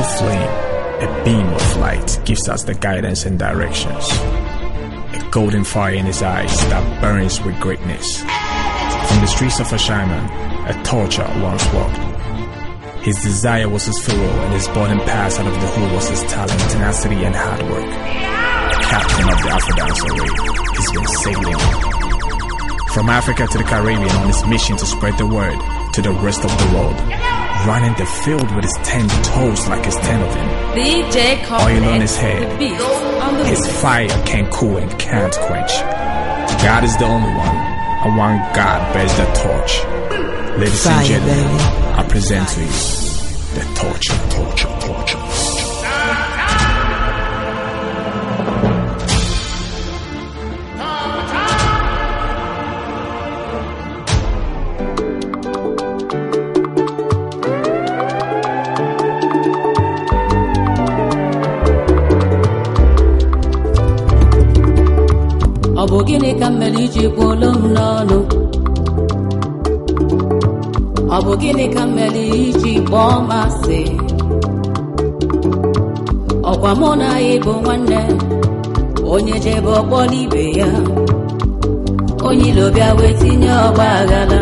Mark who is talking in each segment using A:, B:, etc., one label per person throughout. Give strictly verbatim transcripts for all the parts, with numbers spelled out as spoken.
A: flame, a beam of light gives us the guidance and directions. A golden fire in his eyes that burns with greatness. From the streets of Ashaiman, a torture once walked. His desire was his fuel, and his burning pass out of the whole was his talent, tenacity, and hard work. Captain of the Afro-Dance array, he's been sailing from Africa to the Caribbean on his mission to spread the word to the rest of the world. Running the field with his ten toes like his ten of him.
B: D J
A: Oil on his head. His fire can't cool and can't quench. God is the only one, and one God bears the torch. Ladies and gentlemen, I present to you the torture, torture, torture.
C: Obogini kameli jibolo mnono Obogini kameli jiboma se Okwa mona ibo nwanne Onye jebo bolibe ya Onye lobia wetinye ogbagala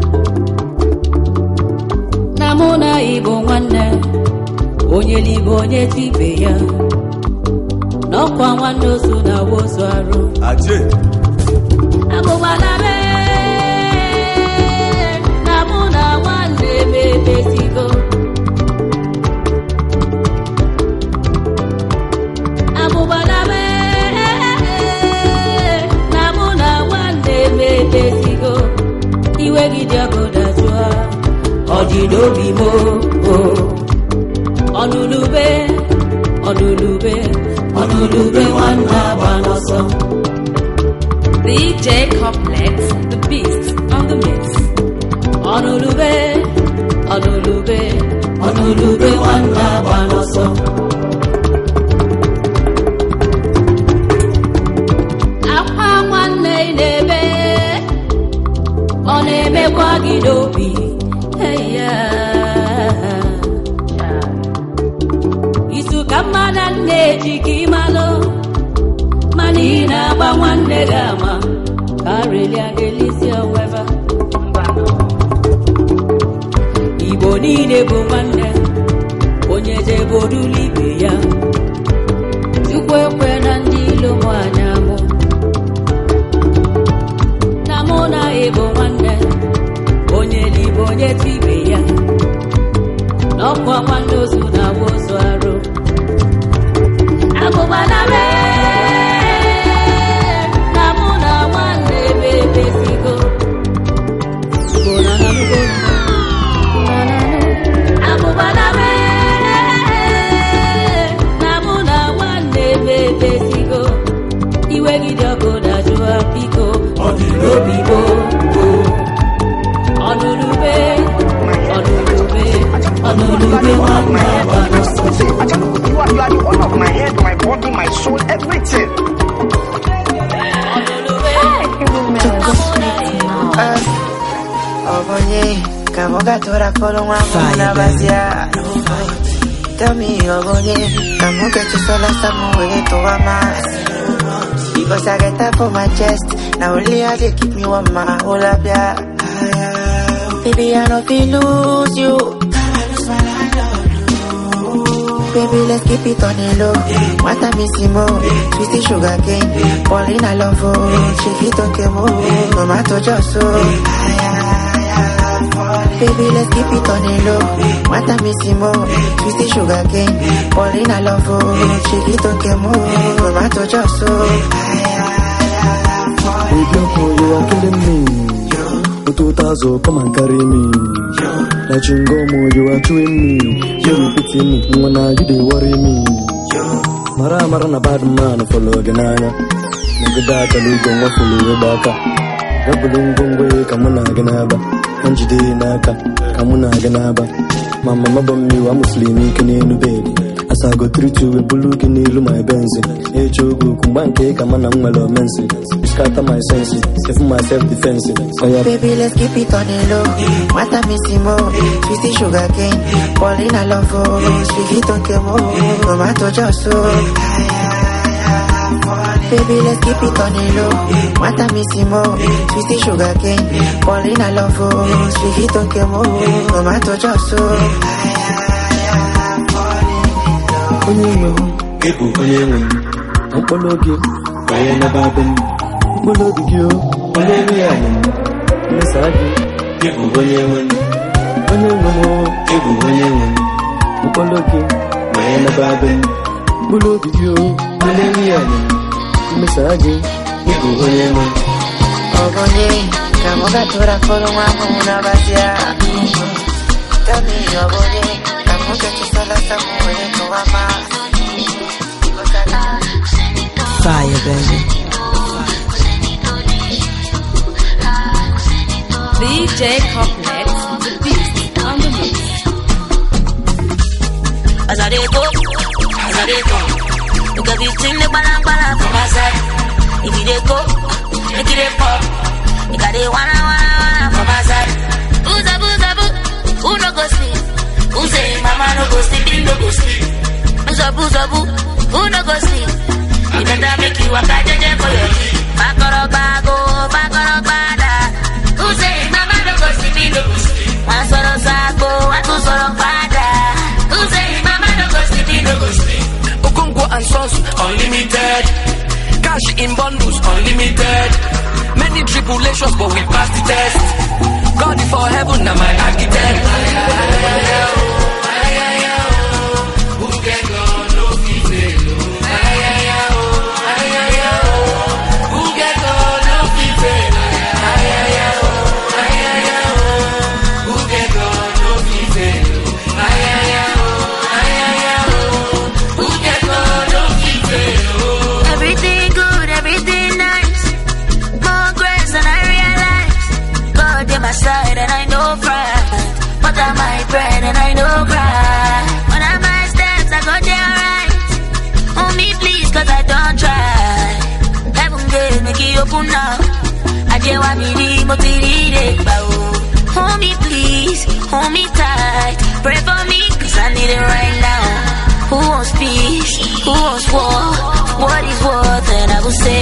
C: Na mona ibo nwanne Onye libo onye tibe ya Nokwa nwanne osu na wosu aru
D: Aje
C: Abubala me Namuna wande me besigo Abubala me Namuna wande me besigo Iwe gidiako da jua Ojido bimo Onulube Onulube Onulube wanda banoso
B: D J Complex, the beast on the mix.
C: Onulube, Onulube, Onulube wanda banoso. Apa mwanne nebe, onebe kwa gidobi. Hey ya, isu kamana neji kimalo. Manina ba wande gama Karelia delisia weva Ibo nine bo wande Onye je bodu libe ya Tukwe kwe na ndilo mwanyamo Namona ebo wande Onye libo onye tibe ya Nokwa wando suna woso aro Abo baname
E: You are the one of my head, my body, my soul, everything.
F: Tell me, Obonye, I'm gonna get you so last time away to a mass. Because I get up on my chest, now only I just keep me on my whole up, yeah. Baby, I don't feel lose you. Baby, let's keep it on the low. What I miss you more, twisty sugar cane. Paulina love, she fit okay more. Tomato just so. Baby, let's keep it on the low. What I miss you more, twisty sugar cane. Paulina love, she fit okay more. Tomato just so.
G: You are killing me. two thousand, come and carry me. Like Chingomo, you are chewing me. You pity me, when I you they worry me. Mara Mara na bad man follow Ganana. Nagada Lugo, what follow Rebecca. Gabulungwe, Kamuna Ganaba. Anjide Naka, Kamuna Ganaba. Mama Mabam, you are Muslim, can you baby? As I go treat you with blue in ilu my Benz. Hey Jogo, Kumbanke, Kamana Mwelo Mensi. Scatter my senses, if my self-defense. Oh yeah.
F: Baby, let's keep it on the low. What I missing more, twisty sugar cane. Paulina love, sweetie don't care more. Tomato just so. Baby, let's keep it on the low. What I missing more, twisty sugar cane. Paulina love, sweetie don't care more. Tomato just so.
G: Onye ego onye nwe mkpụrụ oge onye na-abụ mkpụrụ obi gị onye nwe ya nwe mmesa gị ego onye nwe onye nwe ego onye nwe mkpụrụ oge onye na-abụ mkpụrụ obi gị onye nwe ya nwe mmesa gị ego onye nwe
F: Ogonye kamo gatura kolo mwamu unabasia Tami ogonye kamo kechisola samu weto wama
C: Fire, baby.
B: D J Complex, the beast on the mix.
D: As I dey go, as I dey go, look at this thing, the balang balang from my side. If you dey go, make it dey pop. You got it wanna wanna wanna from my side. Who's a boo's a boo? Who no go sleep? Who say mama no go sleep? He no go sleep. Who's a boo's a boo? Who no go sleep? You better make you a kajeje for your feet. Bakoro bago, bakoro bada. Who say mama no go sleep? He no go sleep. One soro sago, one two soro bada. Who say mama no go sleep? He no go sleep.
H: Okongo and Sons unlimited. Cash in bundles unlimited. Many tribulations but we pass the test. God for heaven now my architect. Who can go no female? Who can go no female? Who can go no female? Who can go no female?
D: Everything good, everything nice. More grace than I realize. God in my side and I know pride. But I'm my bread and I know cry. When I'm my steps, I go there right. Hold me please, cause I don't try. Heaven gate, make it open now. I just want me to motivate it. Hold me please, hold me tight. Pray for me, cause I need it right now. Who wants peace? Who wants war? What is worth? And I will say,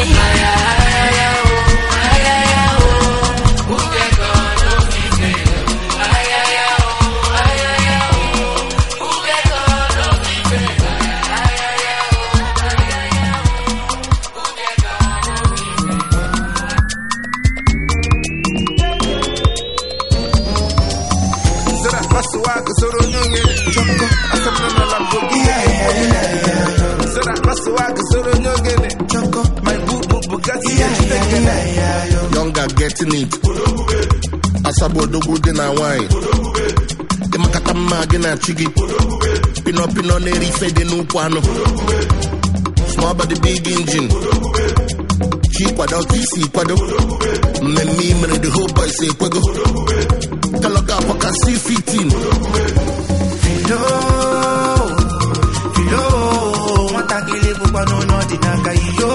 I: Younger getting it. Asabo dogu de na wine. The makata magi na chigi. Pino pino neri fede no kwano. Small but the big engine. Cheap without T C kwado. Me me me the whole boy say kwego. Kaloka paka C fifteen.
J: Filo, filo. Watakile bubano no dinaka yo.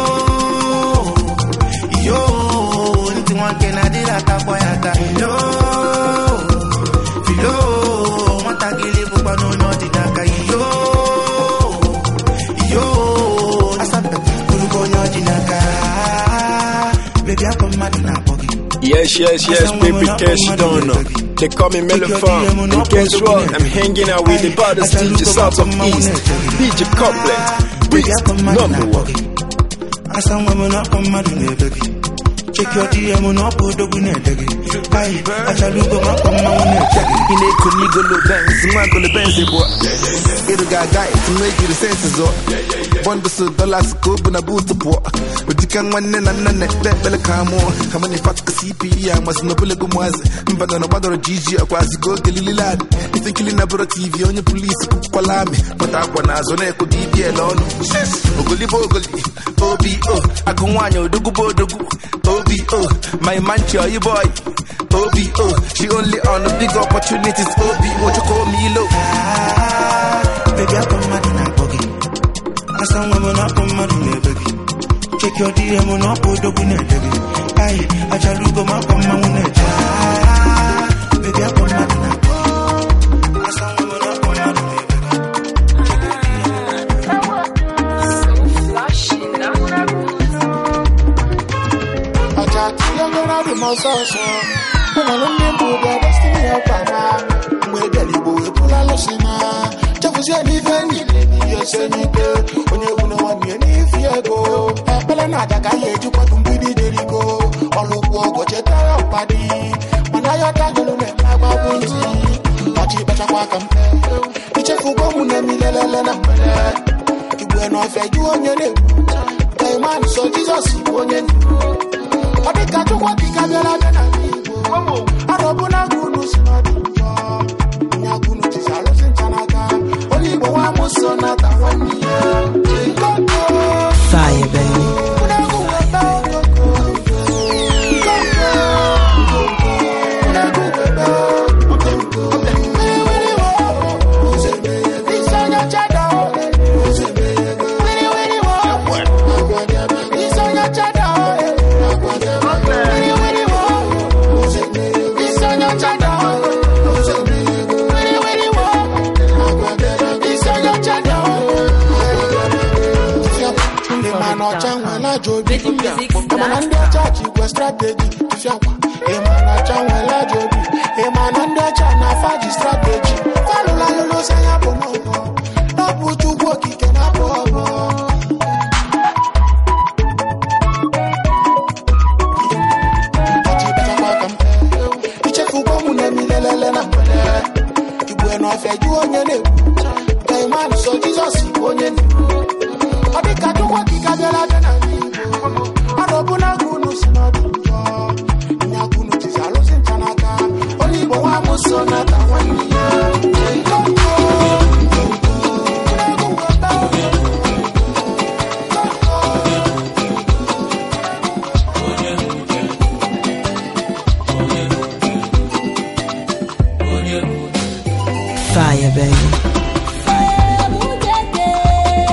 J: Yo, nti wanke na dira kapoyata. Filo, filo. Watakile bubano no dinaka yo. Yo, asabe kuruko no dinaka. Baby I come mad na pogi.
K: Yes, yes, yes, baby, guess you don't know. They call me Melofan, and guess what? I'm hanging out with the baddest D J South of East, D J Complex, Beats number one.
J: I saw women up on my baby. Check your D M on up with the winner. I shall look up on my winner.
L: In a Kunigo Benz, Mango Benz, it'll got guy to make you the senses of one to dollars go when I boot the port. But you can one and none that Bella Camo. How many fat C P I must know Pelagum but on a mother of G G across go the lily lad. You think you'll never T V on your police, Palami, but I want as on echo D B alone. Ogoli Bogoli, O B O, I go on your Dugubo Dugu, O B O, my mancha, you boy. O B O, she only on the big opportunities. O B O, what you call me low.
J: Baby, I come mad in a asa nwa m na-akpọ mmadụ n'ebe gị check your D M na-akpọ odogwu na-ede gị ayi achalugo m akpọ mmanwụ na-eje baby akpọ mmadụ na-akpọ asa nwa m na-akpọ mmadụ n'ebe
M: Fire, baby. Fire, baby.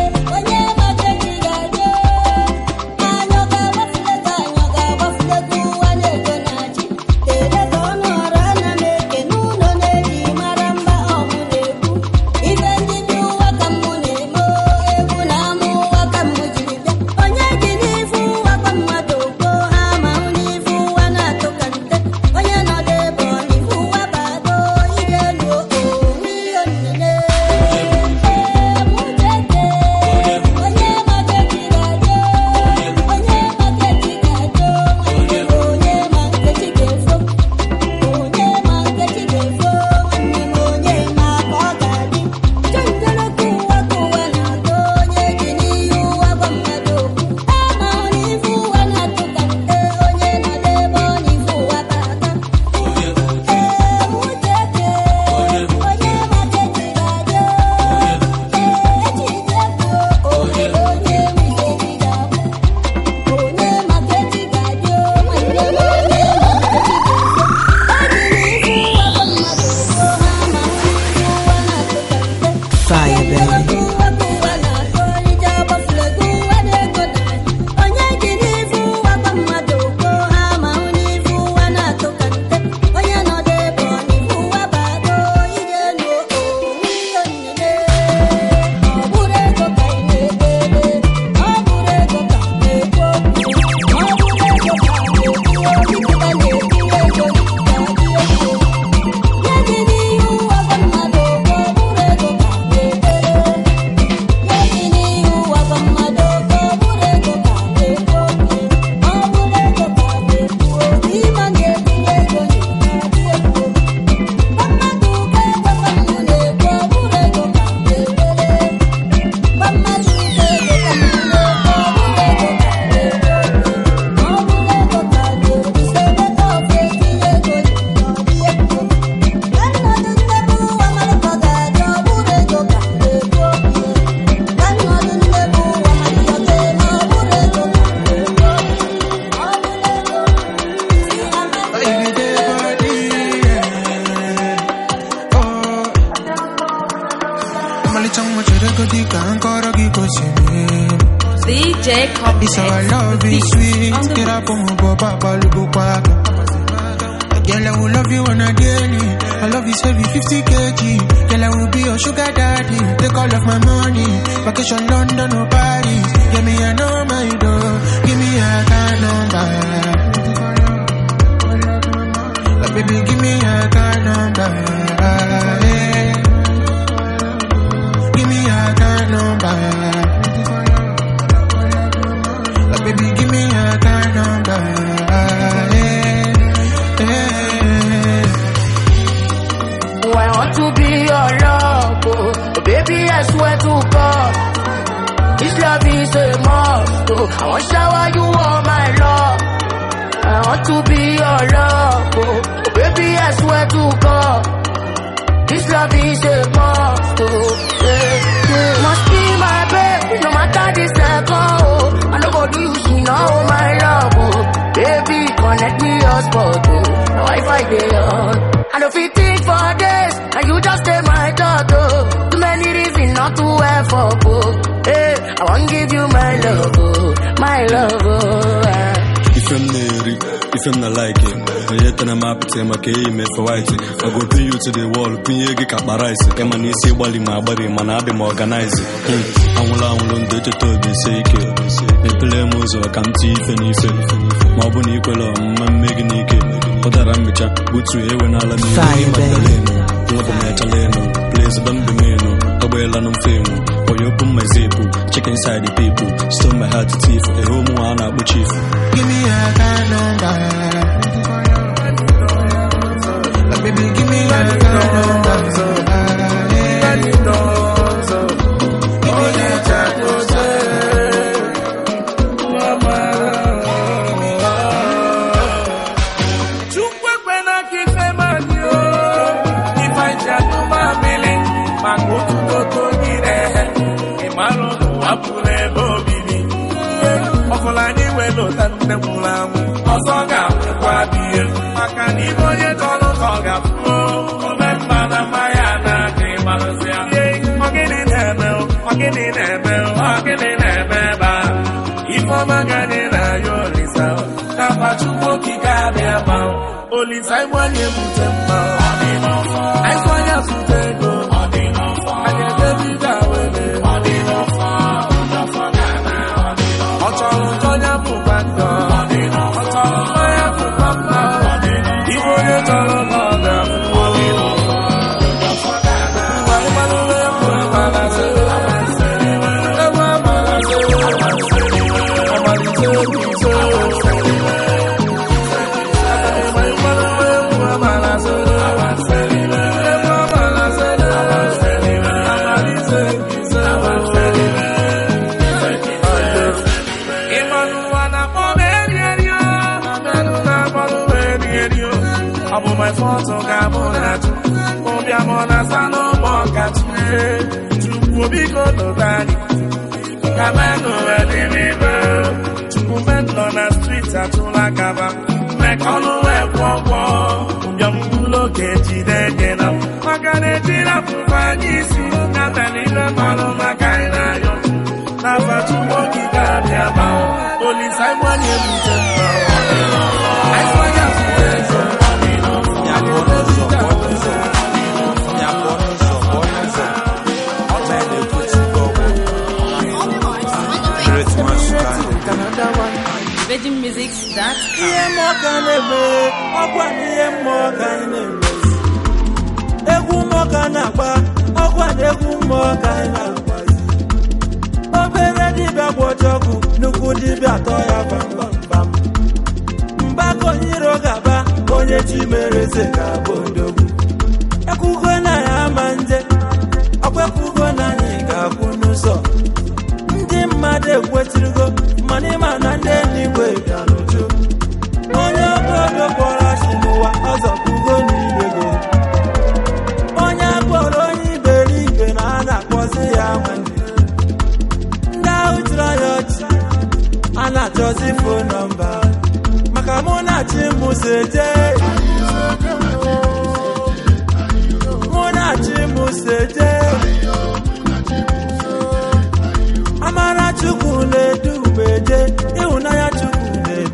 J: Get up on my papa, look back. Girl, I will love you on a daily. I love you, save you fifty kilograms. Girl, I will be your sugar daddy. Take all of my money. Vacation London or Paris. Give me a number, you know. Give me a card number. Like, baby, give me a card number. Yeah. Give me a card number. Like, baby, give me a card number.
N: I want to be your love, oh. Baby, I swear to God, this love is a must, oh. I want to shower you all my love. I want to be your love, oh. Baby, I swear to God, this love is a must, oh. Yeah, yeah. Must be my baby, no matter the second, oh. I know go do you see now, my love, oh. Baby, connect me your spot, oh. Now I fight the on. I don't feel think for this, and you just stay my daughter. Too many reasons not to have for book. Hey, I want to give you my love, oh, my love, oh.
G: If I'm near if I'm not like it, but yet I'm up to my game for white. I go pin you to the wall, pin you get my rice. Come on, you see, while in my body, man, I've been organized. I will on the to be sick. Me play mozo, I can't see if anything. My bonny color, my making it. Other amateur, good to hear when I'll be Magdaleno. Love Metaleno, plays them the menu. A well and fame. Or you put my zip, check inside the people. Stole my heart to teeth, a home one up with chief.
J: Give me a card number. Like, baby, give me a card number. Give me a card number.
O: ọzọ ga-akwụkwa biye maka na ibe onye tọrọ ka ọ ga-afụ omemma na mmanya na-adị marụzịa ọgịnị na-eme ọgịnị na-eme ọgịnị na-eme ebe a ifeọma gadị na ya olisa kafa chukwu okike abịa ma olisa ịgbanye ebute mma anyị zụta ego anyị edebiga wele ọ chọrọ nke onye bụkwa ndọ my photo gamonatu obia mona sano mokatu tu biko no dani kamano edimibe tu mendo na street atula kaba me kono e popo obia mbulo keji degena magane tira fanyisi na tanile malo makaina yo na fatu moki kabia ba oli simon yemute I swear you
B: Virgin Music dot com.
P: Ihe mmụọka na-eme, ọkwa na ihe mmụọka na-eme. Egwu mmụọka na-agba, ọkwa na egwu mmụọka na-agba. Obere dibịa gwọcha ọgwụ, nnukwu dibịa atọ ya bambambam. Mgbakọ nyiro gaba, onye chi mere eze ga-abụ odogwu. Ekwugo na ya ama nje, ọkwekwugo na anyị ga-akwụ n'ụzọ. Ndị mmadụ ekwetirigo, mana ịma na ndị eluigwe bịa n'uju. Onye obodo kpọrọ asị n'ụwa, ọzọ kwugo n'ibego. Onye kpọrọ onye iberibe na a na-akpọzi ya nwanne. Ndị ahụ chịrị ya ọchị, a na-achọzi fon nọmba. Maka mụ na chi mụ si eje. Mụ na chi mụ si eje. Amara Chukwu na-edu umeje, ịhụnanya Chukwu na-edu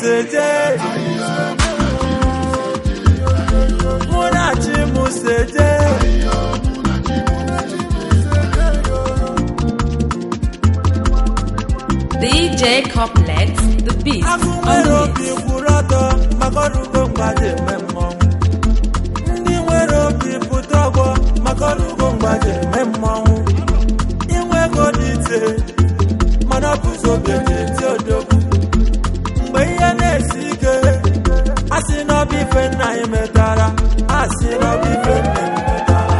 P: museje Munachi museje
B: D J Complex, the beast on the mix.
P: Makorugo mbaje memo Ndi wero pipu togo Makorugo mbaje memo Iwe godite Manapuzo bete tiodoku Mbeye nesike Asino bife na imetara Asino bife na imetara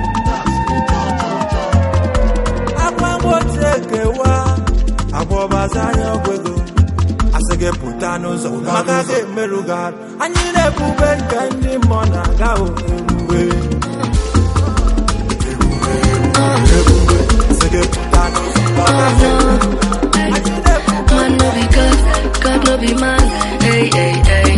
P: Akwa mbote kewa Akwa bazanya kwego Asege puta n'ụzọ maka ga emeruga anyị na-ebube nke ndị mmụọ na-aga omume Asege puta n'ụzọ
Q: man no be God, God no be man. Hey hey hey.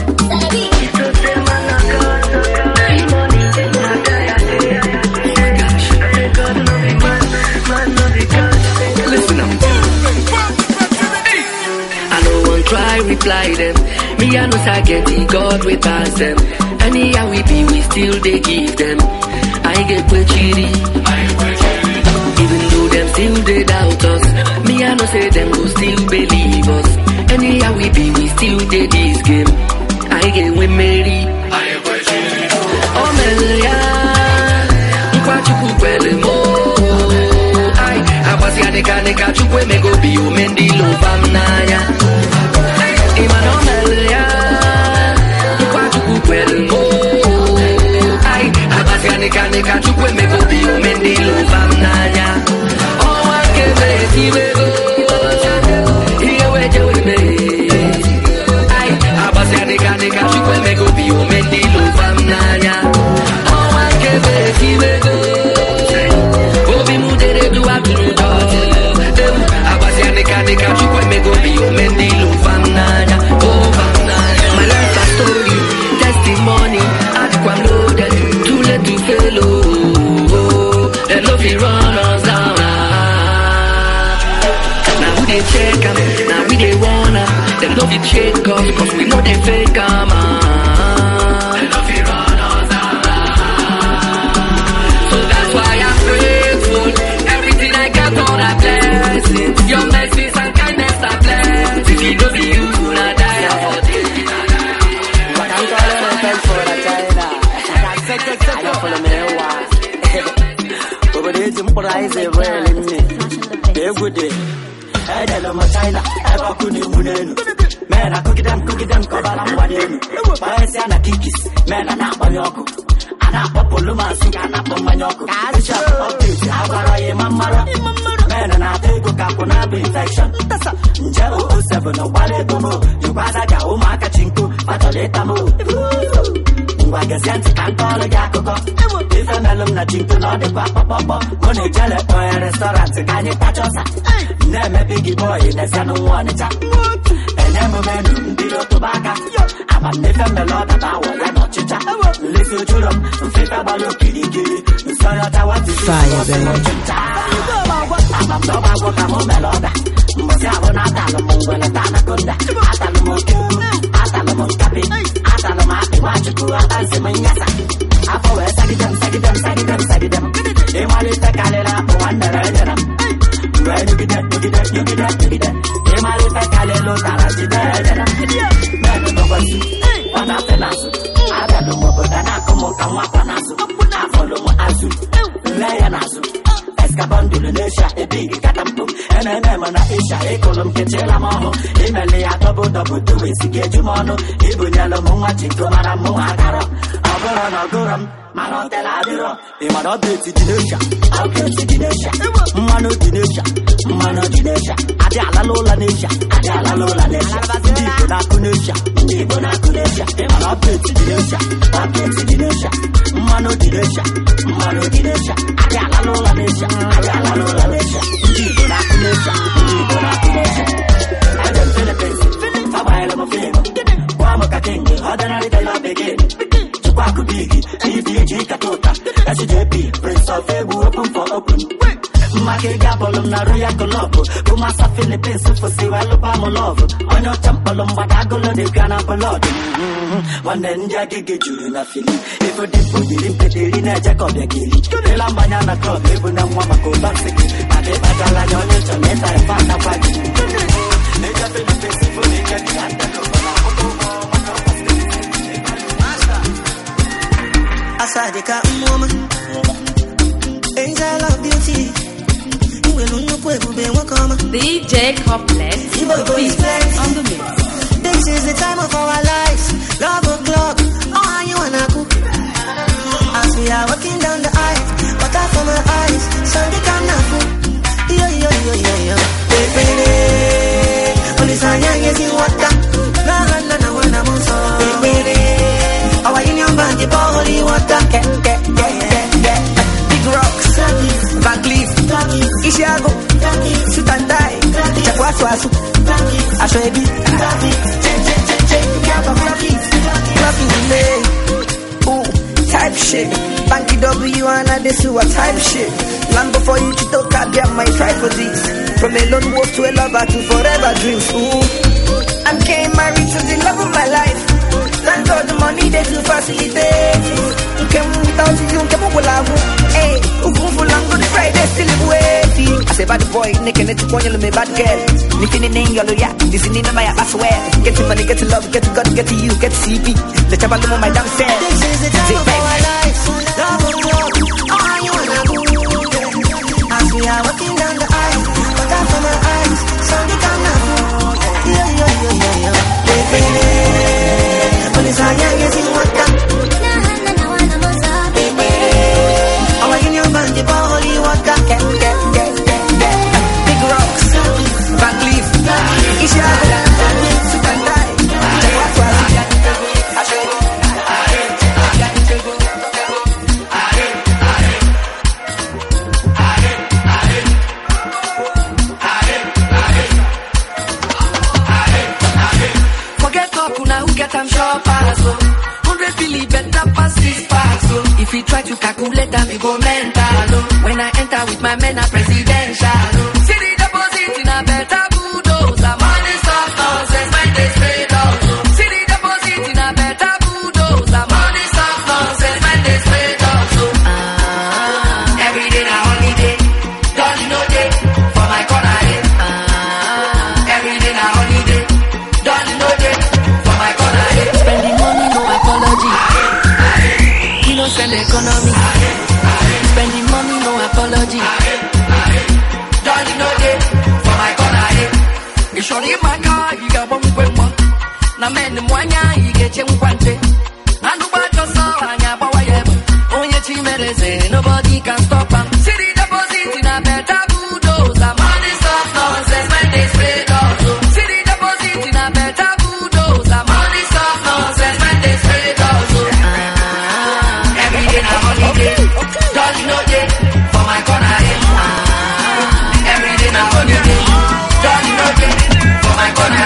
Q: Listen up. Try reply them. Me I know I get the God we pass them. Anyhow we be, we still they give them. I get quechiri. Even though them still they doubt us. Me I know say them go still believe us. Anyhow we be, we still they this game. I get we marry. Oh Melia, Nkwachuku kwele mo. I abasi aneka neka chukwe me go be o mendi lo bamnaya. Imanomelia, Nkwachuku kwele mo. I abasi aneka neka chukwe me go be o mendi lo bamnaya. Oh I can let you go. Here we go with me. I abasi aneka neka chukwe me go be o mendi lo bamnaya. Oh I can let you go. Obi mudere do abinu do. Abasi aneka neka chukwe me go be o mendi lo bamnaya. My life a story, testimony. I'm loaded, too late to fail. Oh, they love you run us down. Now we they check 'em, now we they wanna. They love you check us, 'cause we know they fake 'em. They love you run us down. So that's why I'm grateful. Everything I got, all that blessings. Your mercies and kindness are blessed. If you don't be you, I die for this.
R: I don't follow me over the temporize really me. They good day. I don't know my China. I got good in man. I cook them, cook them, cover them one day. Paisiana kikis, man, and up on Yoko. And up Poluma, sing and up on Manoko. I shall update. I got a mamma. Man, and I take a capona infection. Jello seven, no ballet bomo. You pass a gao market chinko, but a later move. Wagazianti kantolo yakoko Ife melum na chinko no de papa papa Money jele oe restaurant kanye tachosa Neme biggie boy nesiano wanita Enemu menu mbilo tubaka Aba nefe meloda bawa ya no chicha Lisi uchurum mfita balo kirigiri Msono tawati
M: Fire baby
R: Aba mdoba waka mo meloda Mbosi abo na atalo mungwele tana kunda Atalo mokiu Atalo monkapi Atalo mati wachuku Atansi mnyasa Apo we sagidem sagidem sagidem sagidem Imali tekalera Uwanda rejeram When you get that, you get that, you get that, you get that Imali tekalelo Taraji rejeram Meno nogosu Wana penasu Agado mobo Danako moka mwapa nasu Afolo mo azu Leya nasu Escabandulu nesha Ebigi katampu Ene nema na isha Ekolum kechela moho Imeli ya tobo dobo Tuwe sige jumono Ibu nyelo mwa chiko mara mwa agaro Agoro no guram Mano tela adiro Imano beti dinesha Abeti dinesha Mano dinesha Mano dinesha Adi ala lola nesha Adi ala lola nesha Ndibo na kunesha Ndibo na kunesha Imano beti dinesha Abeti dinesha Mano dinesha Mano dinesha Adi ala lola nesha Adi ala lola nesha Ndibo na kunesha Ndibo na kunesha Adam Philippines Fabaila mo fino Wamo kakingi Ordinary day love begin Chukwaku bigi E V G katota S J P Prince of Ebu open for open Make gabolum na roya golobo. Kumasa Philippines for see well about my love. On your temple um badagolo de piano blood. One then jagi get you na fili. If you did put it in petty na jacob ya kili. Ela manana club even na mama go back to it. Ade badala nyonyo choneta e fana kwaji. Neja Philippines for the jagi anda go na moto. Asadika mama, angel of beauty.
B: D J Complex, the beat on the mix.
R: This is the time of our lives. Love o'clock, oh you wanna cook? As we are walking down the aisle, water from my eyes, Sunday come now food. Yo yo yo yo yo, baby, only Sanya is in water. Na na na na wanna move so, baby. Our union band, the holy water, get get get get get. Big rocks, Van Cleef, Ishiago, Shoot and Die, Chakwasu, Ashwebi, Fluffy delay, ooh, type shit. Banky W and I this a type shit. Long before you chito kabia my try for this. From a lone wolf to a lover to forever dreams. Ooh, I came married to the love of my life. Thank God the money they to facilitate. You came without you, you came up with love. Hey, who for long good Friday still waiting. I say bad boy, Nick and it's one you me bad girl. Nick in name yellow yeah, this in my I swear. Get to money, get to love, get to God, get to you, get to C P. Let's have a look at my damn self. This is the time of our lives. Love and love, oh you wanna go. As we are walking down the aisle, but out from my eyes, Sunday come now. Yeah, yeah, yeah, yeah, yeah. Baby, police are young, yes, in water. Our union band, the holy water. Get, get, get, get, get. Big rocks, Van Cleef, Ishiago, Shoot and Die, forget Kokuna, who get I'm sure pass. Hundred billy better pass this pass. If you try to calculate that, we go mental. When I enter with my men, I presidential. See the deposit in a better bulldozer. Money stop nonsense, when they straight out. See the deposit in a better bulldozer. Money stop nonsense, when they straight out. Ah, every day na holiday. Don't you know day for my corner? Ah, every day na holiday. Don't you know day for my corner? Spending money, no apology. Innocent economy. Spending money, no apology. Don't you know that for my corner? You should leave my car, you got one quick one. Now, man, the one you get you one day. I know about your soul, and your power. Oh, your team is nobody can stop them. See the deposit in a better bulldozer. Money stop nonsense, when they spread out. See the deposit in a better bulldozer. Money stop nonsense, when they spread out. Ah, every day na holiday. Don't you know that for my corner? Ah, every day na holiday. Don't you know that for my corner?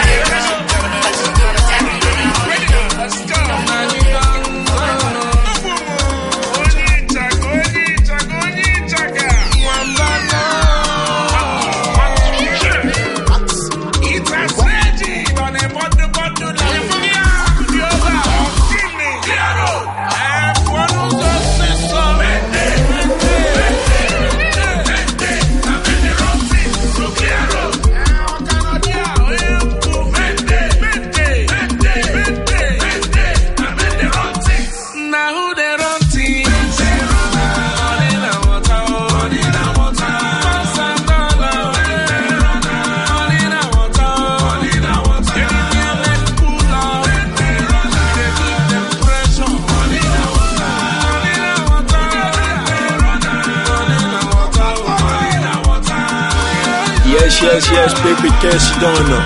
K: Yes, yes, yes, baby, cash you don't know.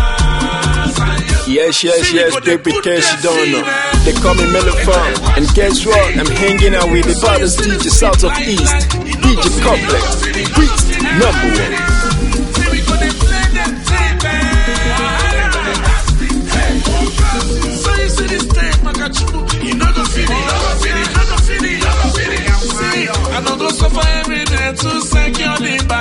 K: Yes, yes, yes, baby, cash you don't know. They call me Melifon, and guess what? I'm hanging out with the baddest D J south of east, D J Complex, Beast number one.
O: So you see this thing, my God, you know go fit it, you know go fit it, you know go fit it, you know go fit it. I know go suffer every day to secure the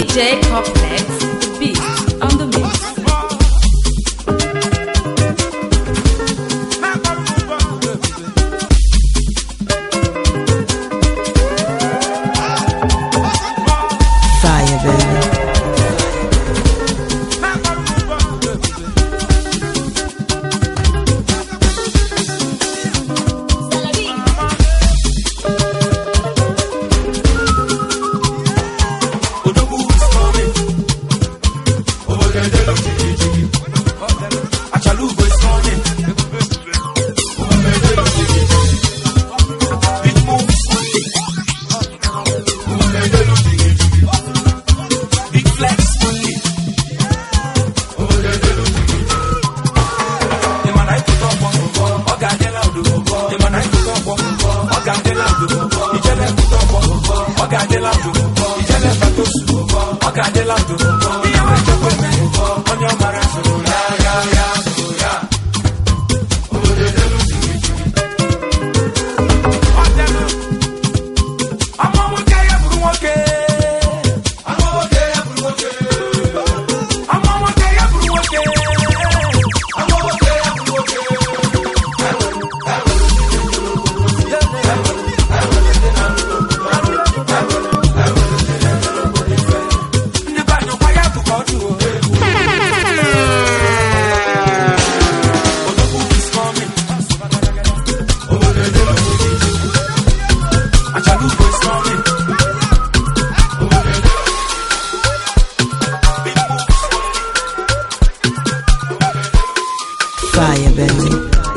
B: J Complex, the beast on the mix.
M: Fire, baby. Fire, baby.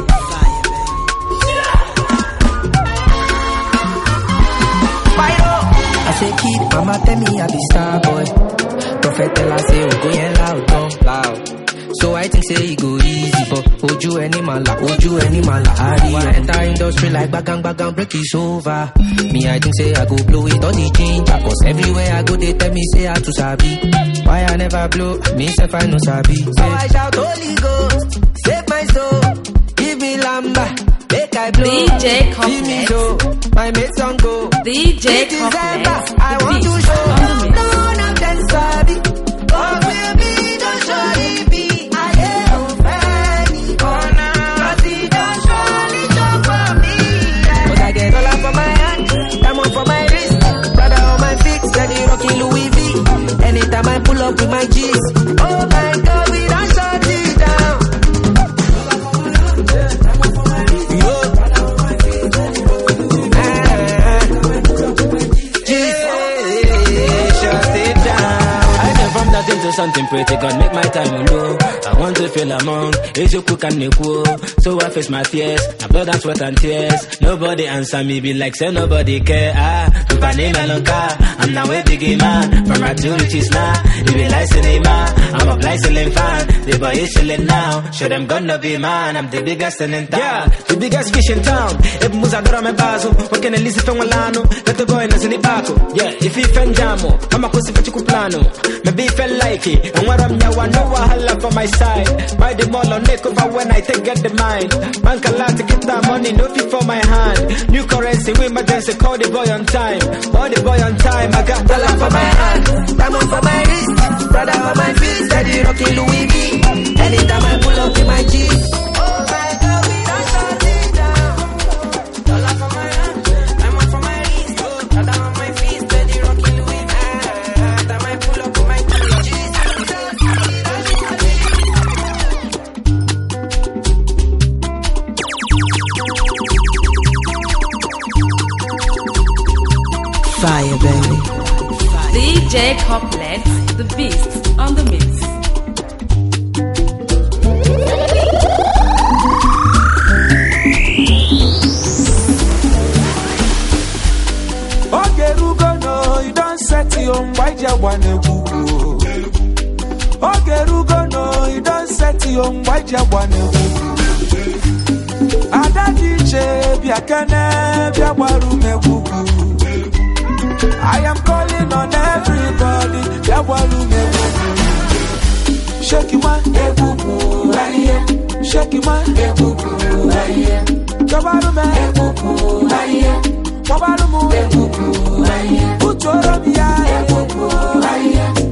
S: I say, kid, mama tell me I be star boy. Prophet tell I say, oh, go yeah, loud, don't loud. So I think say it go easy, but hold you any man la, hold you any man la. I enter industry like bagang bagang, break is over. Me I think say I go blow it on the ginger, cause everywhere I go they tell me say I too sabi. Why I never blow, me self I no sabi. So I shout Holy Ghost, save my soul, give me lamba, make I blow.
B: D J Complex,
S: give me so, my mates on go.
B: D J Complex,
S: I
B: the
S: want
B: beast
S: to show
B: on the mix.
S: none of them sabi. Oh baby, don't show me. Anytime I pull up with my G's, oh my God, we done shut it down. Yo, yeah, shut it down.
T: I came from nothing to something pretty, God make my time low. I want to feel among, is you cook and equal. So I face my fears, my blood and sweat and tears. Nobody answer me, be like say nobody care. Ah, to my name and I'm now a big man, from right to riches now. You be like cinema, I'm a blind ceiling fan. The boy is chilling now, show them gonna be man. I'm the biggest in town, yeah, the biggest fish in town. If Muzadora me bazo, what can I listen from Milano? Let the boy in the baco. Yeah, if he fen jamo, I'm a pussy for plano. Maybe felt like it, and what I'm now, I know I holla for my side. Buy the mall on make over when I take get the mind. Man can lie to get that money, no fee for my hand. New currency, we emergency, call the boy on time. Call the boy on time, I got the lamp for my hand.
S: Diamond for my wrist, brother on my feet, steady rocking Louis V. Anytime I pull up in my G's, oh my God, we done shut it down. Dollar for my hand, diamond for my wrist, brother on my feet, steady rocking Louis V. Anytime I pull up in my G's.
M: Fire, baby.
B: D J Complex, the beast on the mix.
P: Okay, Rugo, no, you don't set your own white one. Okay, Rugo, no, you don't set your own white one. Ada D J, Biakane, Biawarume Wuku. I am calling on everybody. Biawarume Wuku. Shake your man, Wuku, right here. Shake your man, Wuku, right here. Biawarume Wuku, right here. Biawarume Wuku, right here. Put your arm here, Wuku, right here.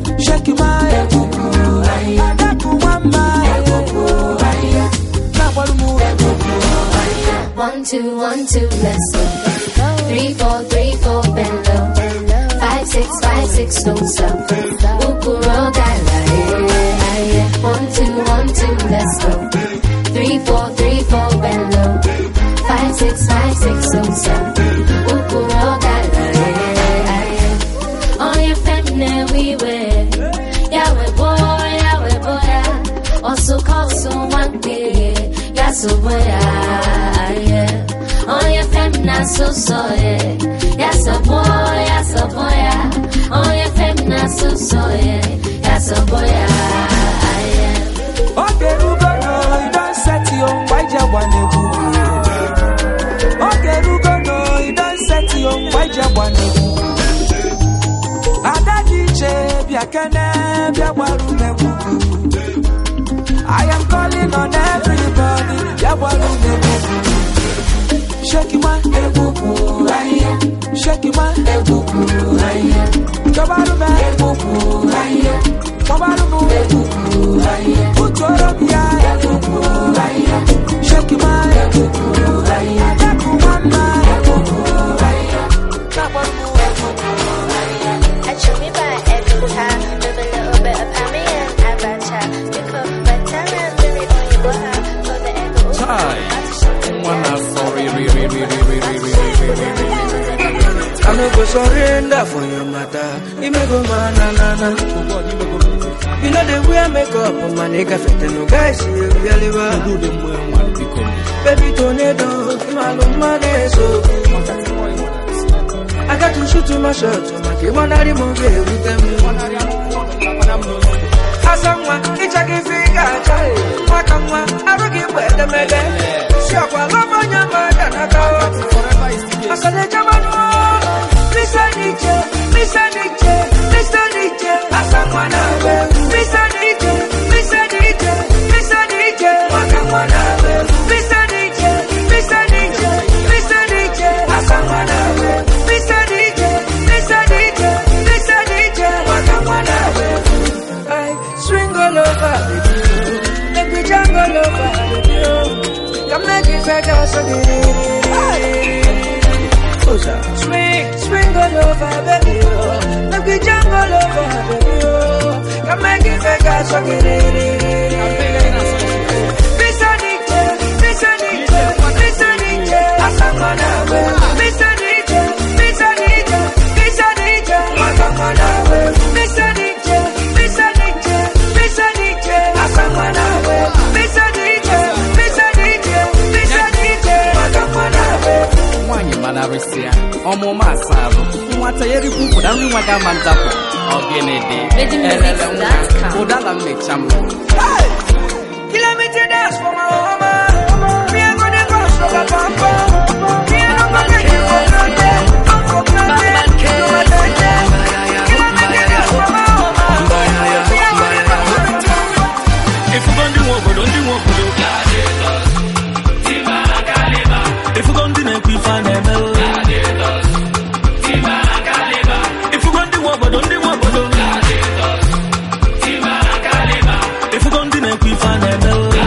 U: two, one, two, let's go. Three, four, three, four, bend low. Five, six, five, six, don't stop. Ukuro gala, yeah, yeah. One, two, one, two, let's go. Three, four, three, four, bend low. Five, six, five, six, don't stop. Ukuro gala, yeah, yeah. On your feminine we wear. Yeah, we boy, yeah, we boy, yeah. Also call someone big, yeah, so boy, yeah. On your feminine so so, yeah. Yes, a boy, yes, a boy, yeah. On your feminine so so, yeah. Yes, a boy, yeah.
P: Okay, Rugo, you don't set your white one. Okay, Rugo, you don't set your white one. Adadiche, Biakane, Biawaru, I am calling on everybody, Biawaru. Shake my ebuku, aye. Shake my ebuku, aye. Kabaru me ebuku, aye. Kabaru me ebuku, aye. Utoro biya ebuku, aye. Shake my ebuku, aye. Taku mama ebuku, aye. Kabaru me ebuku, aye.
U: I chew me by ebuka, with a little bit of hammy and abacha. You cook better and really only go have for the ebuku.
P: Chai. I no go surrender for your matter. You may go man, na na na. You know the way I make up on my nigga fit no guys you really well. Do them well man become. Baby tornado, my love man so. I got to shoot to my shot, so my kid wanna remove it with them. Asangwa, it's a give figure, chai. Wakangwa, I don't give where the mele. Shakwa lava nyama na kawa. Asale jamanu, Mister D J, Mister D J, Mister D J. Asangwa na we, Mister D J, Mister D J, Mister D J. Wakangwa na we, Mister D J, Mister D J, Mister D J. Asangwa na we, Mister D J, Mister D J, Mister D J. Wakangwa na we. I swing all over with you, make me jump all over with you. Come make it back out so good. Swing, swing all over, baby, oh. Make me jump all over, baby, oh. Come make it back out so good. Mister D J, Mister D J, Mister D J. Asangwana we, Mister D J, Mister D J, Mister D J. Asangwana we, Mister D J, Mister D J, Mister D J. Asangwana we, Mister D J, Mister D J, Mister D J. Asangwana we.
V: Mwanye Malarisia, Omo Masabo, Mwata Yeri Pupu, Dami Waga Manzapo, Ogenede, Odala Mecham.
P: Kilometer dash for my mama. We are gonna go so the pampa. We are not gonna get over there. Uncle Planet, kilometer dash for my mama. We are gonna go so the pampa.
W: If you don't do what, don't do what, do Tima Kalima. If you don't do what, we find them. Tima Kalima. If you don't do what, don't do what, do Tima Kalima. If you don't do what, we find them.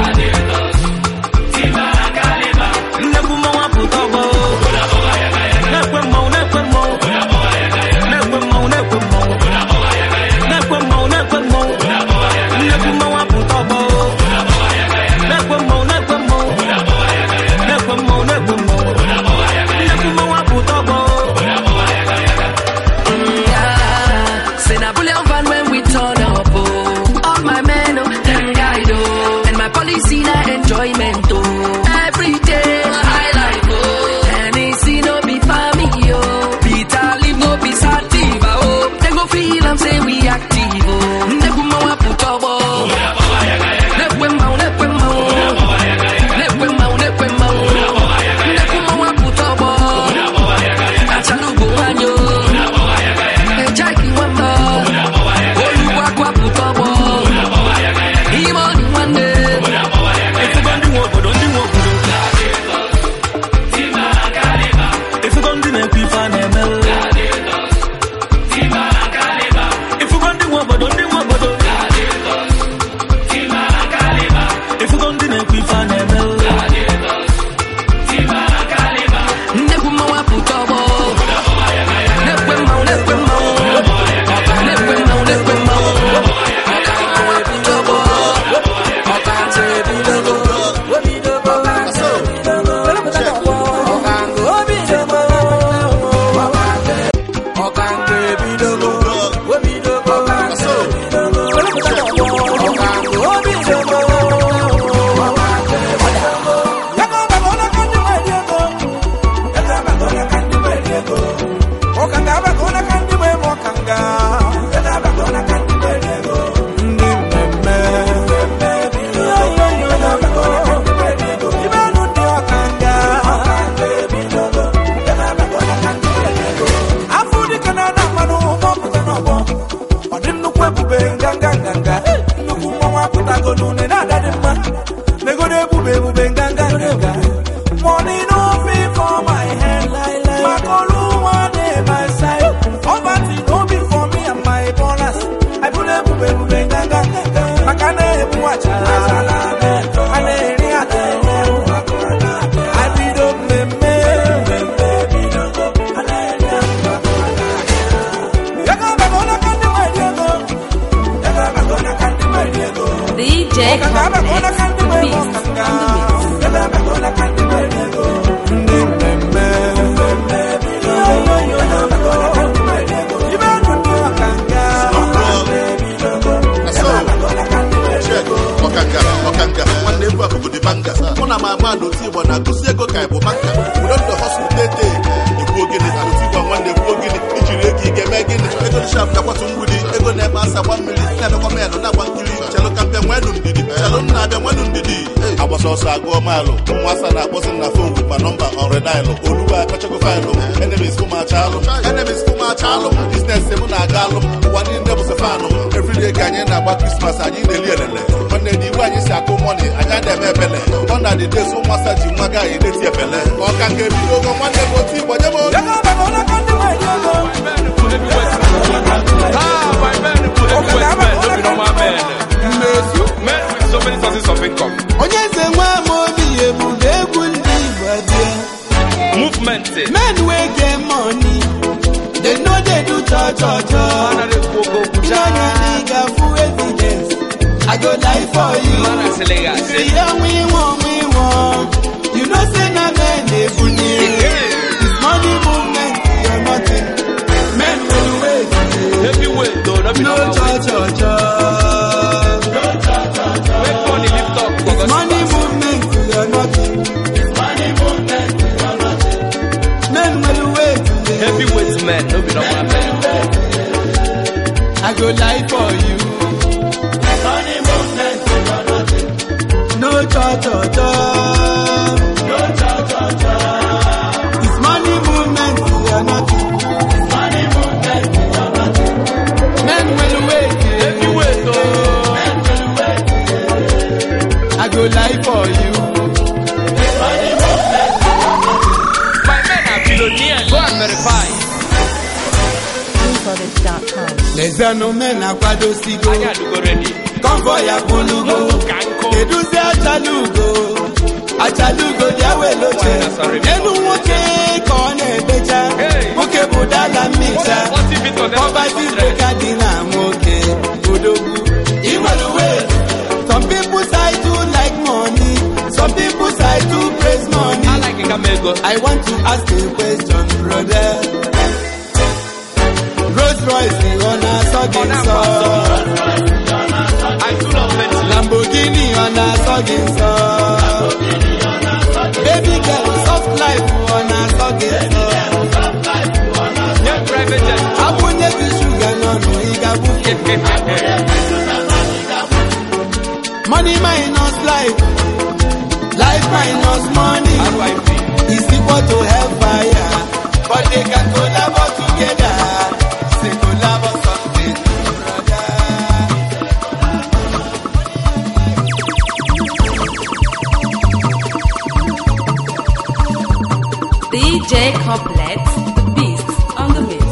Q: Enjoyment, oh. Every day, I like, oh. And it's no be family, oh. Peter live no be sativa, oh. They go feel and say we active, oh. Never more put up, oh. Never more, never more. Never more, never more. Never more put up, oh. That's a logo, and you. A Jackie one more. Oh, you walk up, put up, oh. He money one day. If you
P: ebube nganga nganga nnukwu mmanwụ apụtago n'une na-adadị mma negodo ebube ebube nganga nganga money no fit for my head makolu one day my side poverty no be for me and my bonus I put ebube ebube nganga nganga maka na ebu achala a na-eri atele I beat up mmemme
B: D J Complex, the beast
I: I was also a go malo, once I wasn't a phone with my number on red dial. Oluwa Kachago Filo, enemies for my child, enemies for my child, business Simona Gallo, one in there was a fan. Every day Ganyan about Christmas, I need a little. When they do, I say, go money, I got them a belly. One of the days, so much as you maga in the belly. Or can get you over one day, what you whatever.
A: Ah, my man, put a man, don't know my man. Men with so many sources of income. Movement.
P: Men wey get money, they know they do cha cha cha. You know you nigga full evidence. I go die for you. Say yeah, we want, we want. You know say na men dey funny. This money movement, you're nothing. Men will wait.
A: Heavyweight, though, not be
P: no cha cha cha. No cha cha cha.
A: Make money lift up.
P: This money movement, you're nothing.
A: Heavyweight men, no be no man.
P: I go lie for you. Money movement, no cha cha cha. No cha cha cha. It's money movement, we are nothing. It's money movement, we are nothing. Men will wait.
A: Heavyweight, oh.
P: Men will wait. I go lie for you. Money movement.
A: My men are billionaires. Go and verify.
P: Les anomènes à quoi d'osigo. Convoy à Bulugo. Eduze Achalugo. Achalugo diawe loche. Enu moke kone beja. Moke budala micha. Poverty bekadina moke. Udogu. Iwaluwe. Some people say to like money. Some people say to praise money.
A: I like it,
P: I want to ask a question, brother. Rolls Royce on a sogging song.
A: I do not mention
P: Lamborghini on a sogging song. Baby girl, soft life on a sogging song.
A: Yeah, private jet.
P: I won't let the sugar no no igabu. Money minus life, life minus money.
A: How do I feel?
P: It's equal to hellfire, but they can collaborate together.
B: D J Complex, the beast on the mix.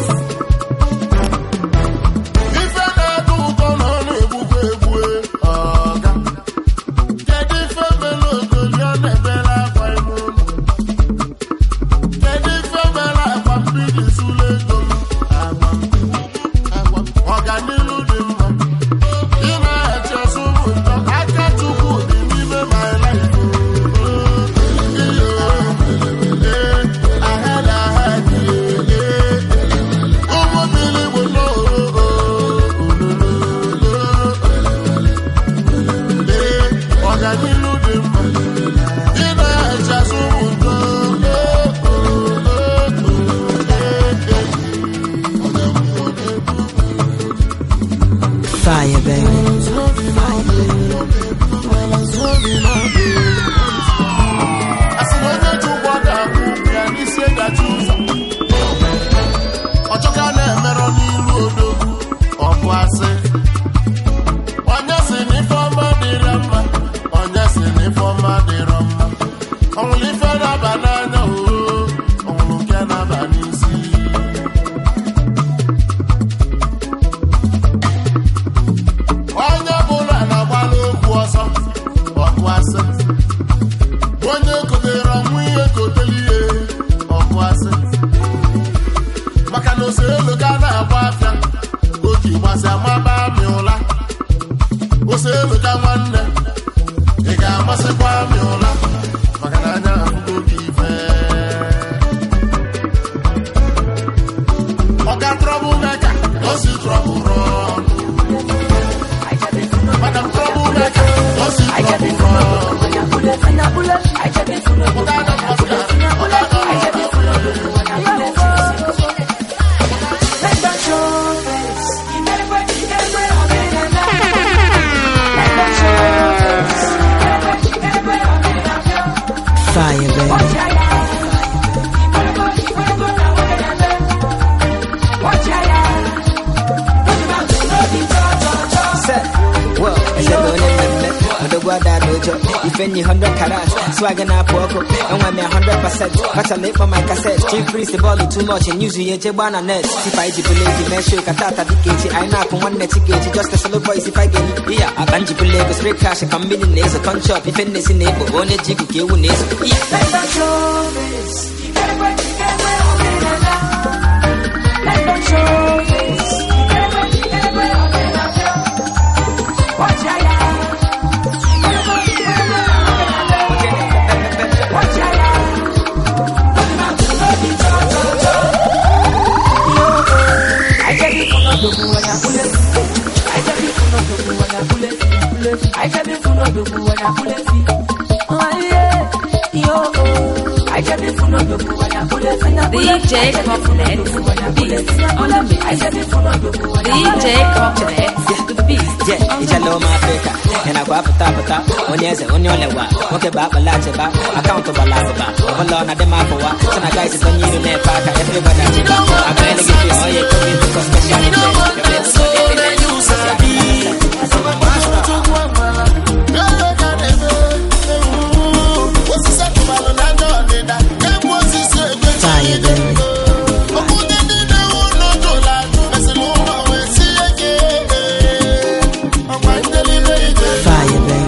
M: Fire, baby.
I: ose eloja nwanne ị ga-amasịkwa m ụla maka na anya ahụgo gị ife ọga trouble maker no see trouble run madam trouble maker no see trouble run I just be full of oga na oga oga I just be full of let them show face you better work you better work on it and let them show face you better work on it and
M: fire baby if any hundred carats, swagging up, and when me a hundred percent, but I live for my cassette. Chief priest the body too much, and usually a jabana net. If I jibulate, me show Katata Dikiti, I knock on one net ticket, just a solo voice if I get it. Yeah, I can't jibulate, a straight cash, a combination, a con shop, if any sin neighbor, one a jig, you will need it. Let them show this, you better work, you better work on it and let them show this, you better work, you better work on it and watch out. I just be full of the boo and I pull it. Oh yeah, yo. I just be full of the boo and I pull it.
B: D J Complex, beats on the mix. D J Complex, the beats.
S: Yeah, it's a low Africa. And I go up top of top. When there's a on your level, okay, back a lot about accountable life about. Overlord at the map for what? So I guys is on you in that park. Everybody, I'm going to give you all your cookies because special. So then you sabi. Fire, baby. Fire, baby.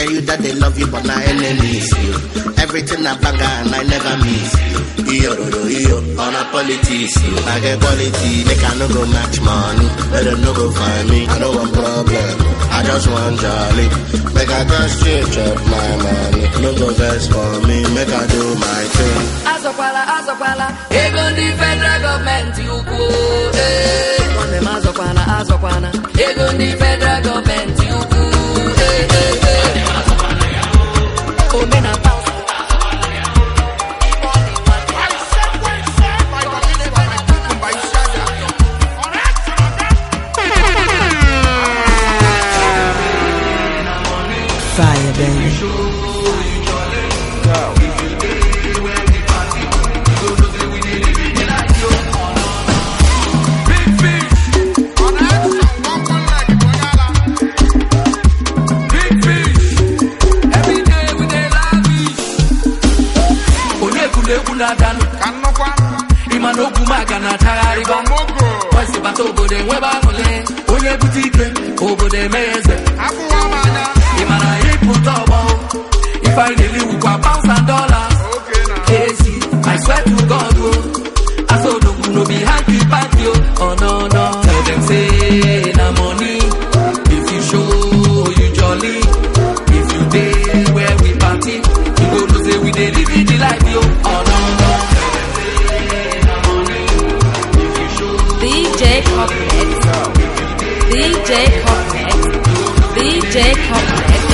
I: tell you that they love you, but not enemies. You. Everything I bang and I never miss you. Iyo, do, iyo, on a politics. You. I get quality, they can no go match money. Let them no go find me. I know one problem. I just want jolly. Make I go straight up my money. No go vex for me. Make I do my thing.
Q: Azokwala, Azokwala, even the federal government you go. Eh, on them Azokwala, Azokwala, even the federal government you go. Eh, eh, eh. Oh, men are powerful.
M: Fire, baby.
H: If I really would go pounds and dollars, okay, see, I swear to God, oh, I saw no no be happy back you. Oh no no, tell them say na money. If you show you jolly, if you day where we party, you go to say we dey live in the life yo. Oh no no, tell them say na money. If you show
B: D J Complex, D J Complex, D J Complex.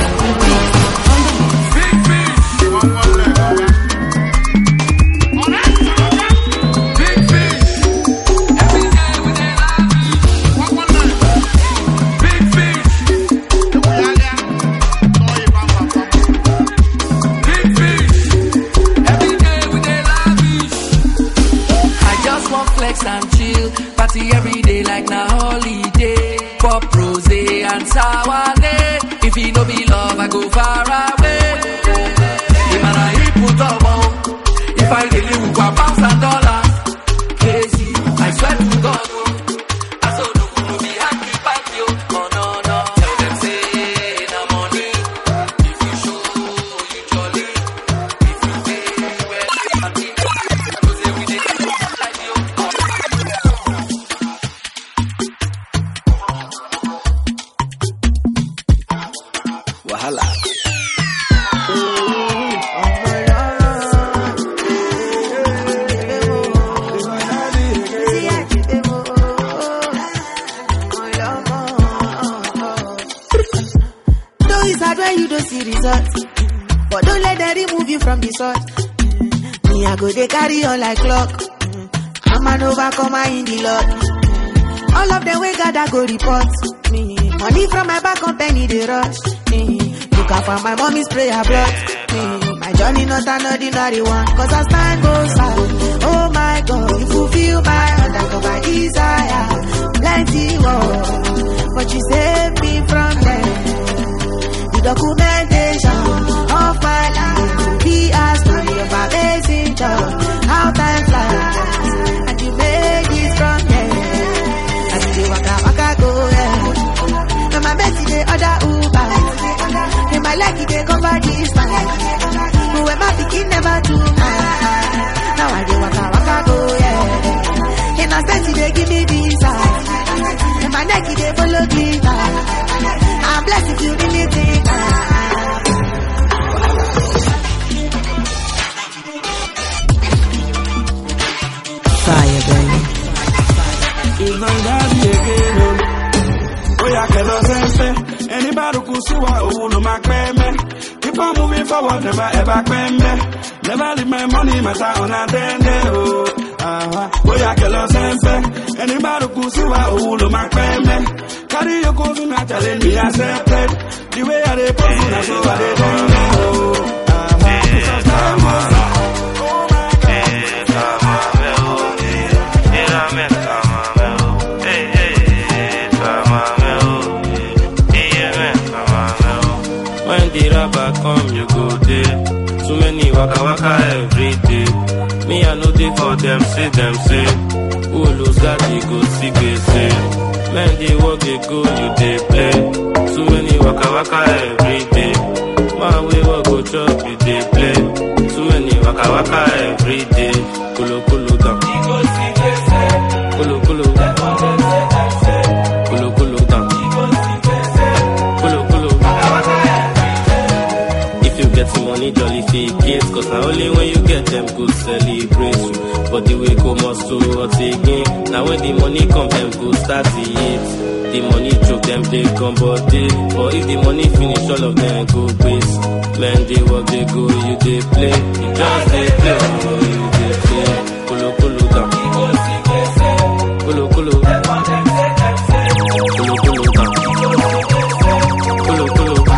H: And chill, party every day like na holiday. Pop rose and sour day. If he no be love, I go far away. The man I put up on. If I really would go pounds and dollars, crazy. I swear to God, I saw no no be happy back you. Oh no no, tell them say na money. If you show you jolly, if you stay where you party, I go say we dey like you.
C: Wahala.
E: Though it's hard when you don't see results, but don't let them remove you from the sort. Me, I go they carry on like clock. I'm an overcomer in the Lord. All of them we gather go report me. Money from my back company they rush me. Look out for my mommy's prayer blood me. My journey not an ordinary one, cause as time goes by, oh my God, you fulfill my undercover desire. Plenty war, but you save me from them. The documentation of my life be a story of amazing job. How time flies, and you made it from there. And you waka waka go yeah. And my Betty the other Uber. And my lucky they cover this time. Who am I thinking never do mine? Now I do waka waka go yeah. And I said they give me visa. And my neck they follow glitter. I'm blessed if you really think
M: Fire, baby.
O: It's my daddy again. Oh, yeah, can I say, anybody who see what I want to make me. Keep on moving forward, never ever claim me. Never leave my money, my time on a day. Oh, uh-huh. Oh, yeah, can I say, anybody who see what I want to make me. Carry your goals and I challenge me, accepted. The way I dey pose, that's so I dey do. Oh, uh-huh.
F: When the rapper come, you go there. Too many waka waka every day. Me, I know they for them, say them, say. Who lose that, they go see, they say. Men, they walk, they go, you they play. Too many waka waka every day. waka every day. Kulu kulu down. Kulu kulu. Kulu kulu down. Kulu kulu. If you get some money, jolly fake it. Cause not only when you get them good celebrate you. But the way come must to what again. Now when the money come, them go start to eat. The money choke them, they come but they. But if the money finish, all of them go waste. Man, they work, they go, you they play. You just they play, oh, you they play. Kulu kulu down. Kulu kulu. Kulu kulu down. Kulu kulu. Kulu kulu down.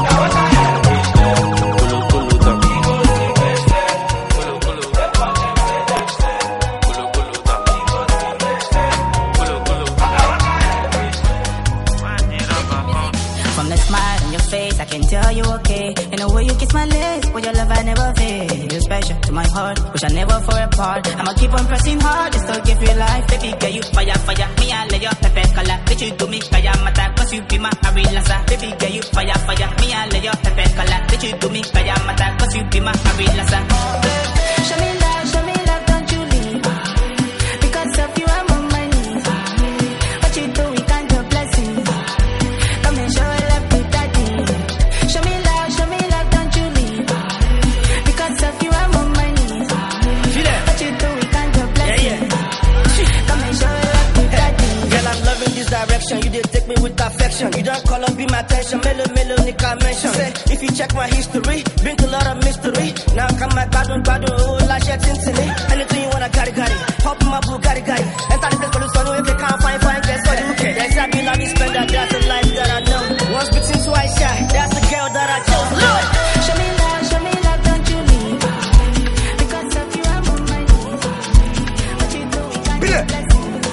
D: From the smile on your face, I can tell you okay. And the way you kiss my lips, with your love I never fade. You're special to my heart, wish I never fall apart. I'ma keep on pressing hard, just to give you life. Baby girl, you fire, fire. Me, I lay your pepper color. Bitch, you do me, kaya mata, cause you be my arillasa. Baby girl, you fire, fire. Me, I lay your pepper color. Bitch, you do me, kaya mata, cause you be my arillasa. Show me love, show me love, don't you leave. Because of you, I'm on my knees. What you do, we can't do blessing. Come and show love to daddy. Show me love, show me love, don't you leave. Because of you, I'm on my knees. What you do, we can't do blessing. Yeah, yeah. Come and show love to daddy.
L: Girl, I'm loving this direction. You did take me with affection. You don't call up, be my attention. Mellow, mellow, Nika mention. Say, if you check my history, bring a lot of mystery. Now come my badun, badun, oh, la shit, tintin. Anything you wanna carry, carry. Pop my boo, carry, carry. Enter the place, so if you can't find, find, guess what you can. Yes, I be love, spend that, that's the life that I know. Once between twice shy, that's the girl that I chose. Lord,
D: show me love, show me love, don't you leave. Because of you, I'm on my knees. What you do, we can't do blessing.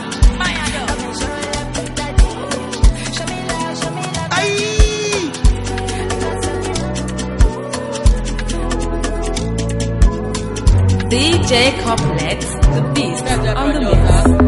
B: D J Complex, the beast on the mix.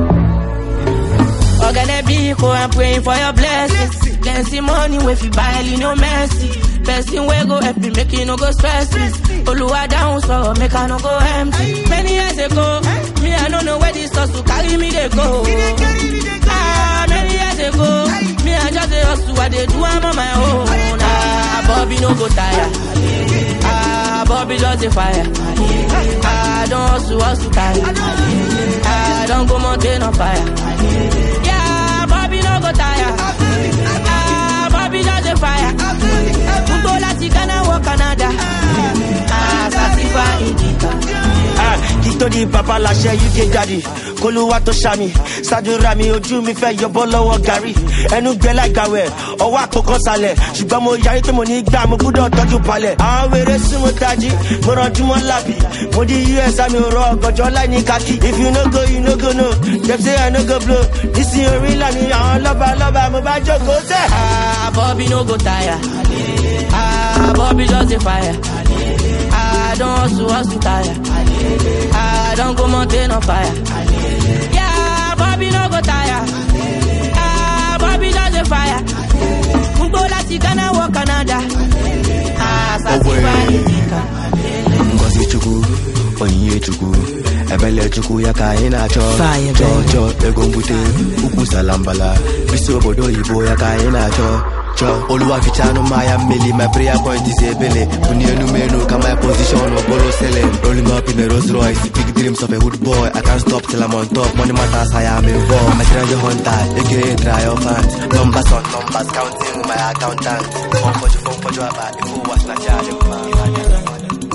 L: Oh, gonna be cool, I'm praying for your blessings. Dancing money with you buy, you no mercy. Person where go happy, make you no go stress me. Oluwa down, so make I no go empty. Many years ago, me I don't know where this sauce to carry me they go. Ah, many years ago, me I just a hustle, what they do, I'm on my own. Ah, Bobby no go tire. Ah, Bobby just a fire. I don't hustle, hustle tire. I don't go mountain on fire. Yeah, Bobby no go tire. Ah, Bobby just a fire. Go Latina, walk Canada. Ah, Sassifa Indica. Ah, Kito di Papa Lashe, you get daddy. Koluwa to Shami, Sadurami, Oju mi fe yo bolo gari. Enu gbe like gawe, owo akoko sale. Ṣùgbọ́n mo yari to mo ni gba mo gbọ́dọ̀ tọ́jú palẹ̀. Àwọn wèrè sumo taji, mo ranju mo labi. Mo di U S ami ro ogojo lai ni kaki. If you no go, you no go no. Dem say I no go blow. This is real and àwọn loba loba mo ba joko se. Ah, Bobby no go tire. Ah, Bobby just a fire. I don't hustle, hustle tire. I don't go mountain on fire. Yeah, Bobby no go tire. Ah, Bobby just a fire. Mbo Latina, walk Canada. Ah, Sassifa Indica.
G: Ngozi Chukwu, Onyinye Chukwu, Ebele Chukwu ya ka anyị na-achọ. Chọọ ego mbute, ukwu salambala, bisi obodo oyibo ya ka anyị na-achọ. Chọọ Oluwa fichanu maya mmeli, my prayer point is ebele. Kuni enu menu, ka my position obolo selling. Rolling up in a Rolls Royce, big dreams of a hood boy. I can't stop till I'm on top, money matters I am involved. I'm a treasure hunter, aka triumphant. Numbers on numbers, counting with my accountant. Phone for you, phone for you, about the full watch na charge.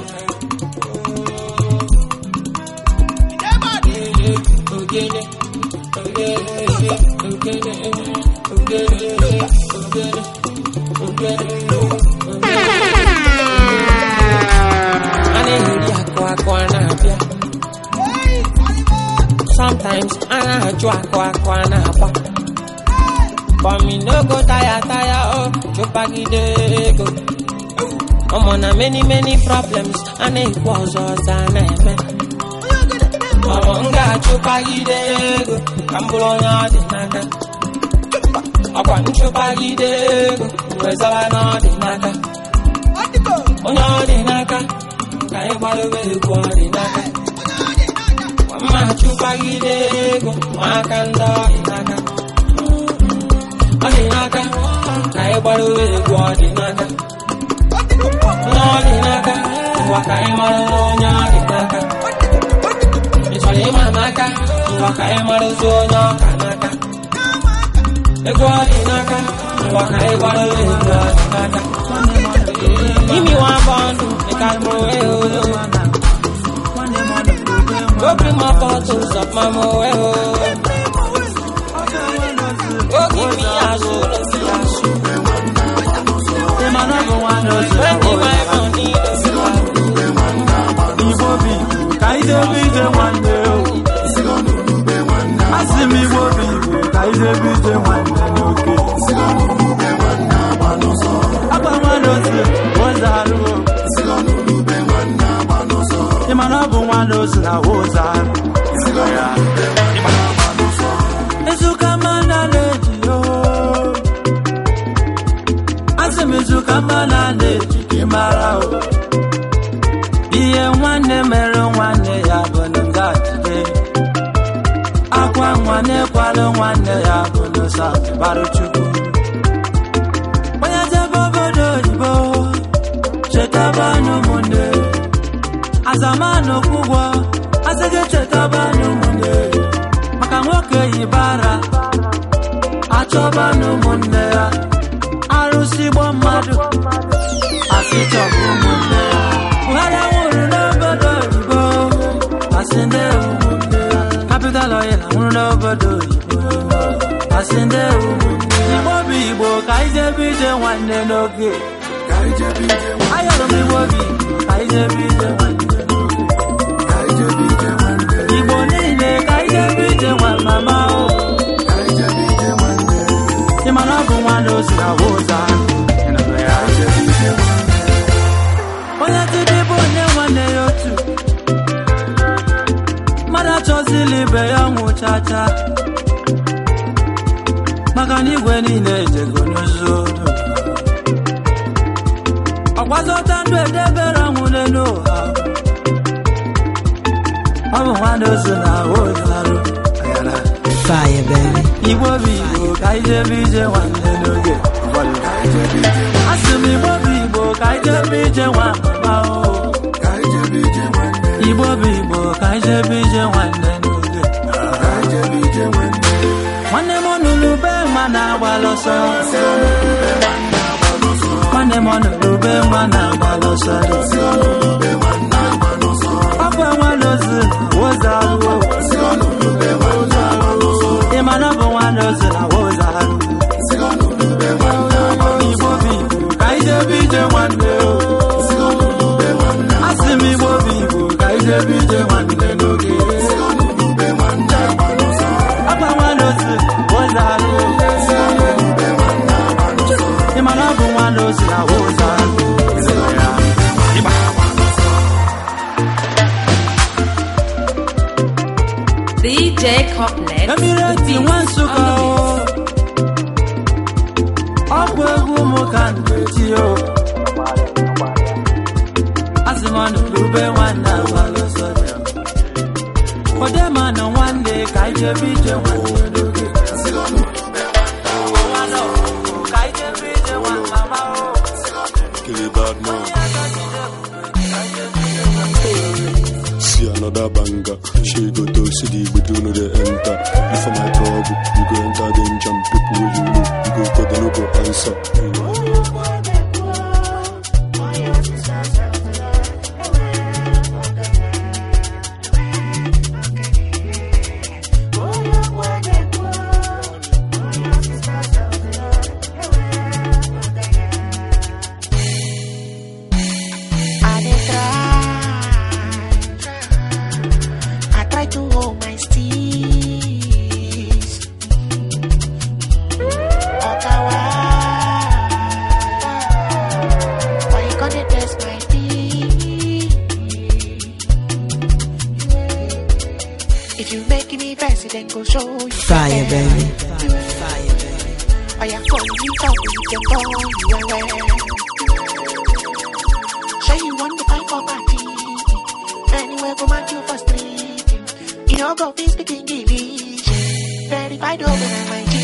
L: Sometimes I jwa kwa kwa na pa. But me no go tire tire oh chupagide go. I'm on a many many problems and it was us and I Mawanga chupagide go. Kambulonya dinaka. Akwan chupagide go. Wezawa no dinaka. Onya dinaka. Kai walu we go dinaka. Opagidego, Makanda, Inaka. Adinaka, Kaibaru, Guadinaka. Nodinaka, Wakaimaro, Yadinaka. It's only Manaka, Wakaimaro, Kanaka. Guadinaka, Wakaibaru, Guadinaka. Give me one bond, I can't move. Go bring my bottles of my moe. Go give me a shoe, let's see a shoe. The man of one knows when he my money. Ibobi, Kaide be the one day. I see me Bobi, Kaide be the one day. Abba Manosi, what's that? The man of one knows now who's that. Ezukamana lejo, Asemezukamana lejo kimarao. Iye wane mero wane ya bonungati. Akwa wane kwalo wane ya bonusa baruchuku. Oya jebo bodo jibo, chetabanu munde. Azamano kubwa, azege chetabanu munde. Makamoke ibara, achobanu munde. Arusi bomadu, asichoku munde. Uhara uru no bodo jibo, asinde umunde. Capital oil, uru no bodo jibo, asinde umunde. Ibobi ibo, kaije bije wane noge. Kaije bije wane. Ayoro mi wobi, kaije bije wane. Igbo niile ka ije bije nwa mama o. Ịma na ọ bụ nwanne ozu na woza. Onye tụdị bụ onye nwanne ya otu. Mmadụ achọzili ibe ya nwụchacha. Maka na igwe niile ejego n'ụzọ. Ọkwazọta ndụ edebere ọnwụ n'elu ụha. I'm one dozen hours. Fire, baby. Iwobi, Kaije Bije, one day. I see me, Bobby, Kaije Bije, one bao. Iwobi, Kaije Bije, one day. One day, Monulube, Manawalosa. One day, Monulube, Manawalosa. Papa one dozen was out. The man of one dozen was out. Bobby, Kaide Bije one day. I see me Bobby, Kaide Bije one day. Papa one dozen was out. The man of one dozen was out.
B: D J Couplet.
L: Let me read the one sugar. Up where Gumo can get you. As the man who be one now, for them, I know one day, Kaija Bija one day. Kaija Bija one, Mama.
J: Kill it bad man. See another banger. She go to city, but you know the enter. If I'm my trouble, you go enter them jump. People will you know, you go to the local answer.
E: Fire, baby. Fire, baby. I am for you, for you, can go you away. Say you want to fight for party. Anywhere go back you for street. Your go be speaking English. Verified over my G.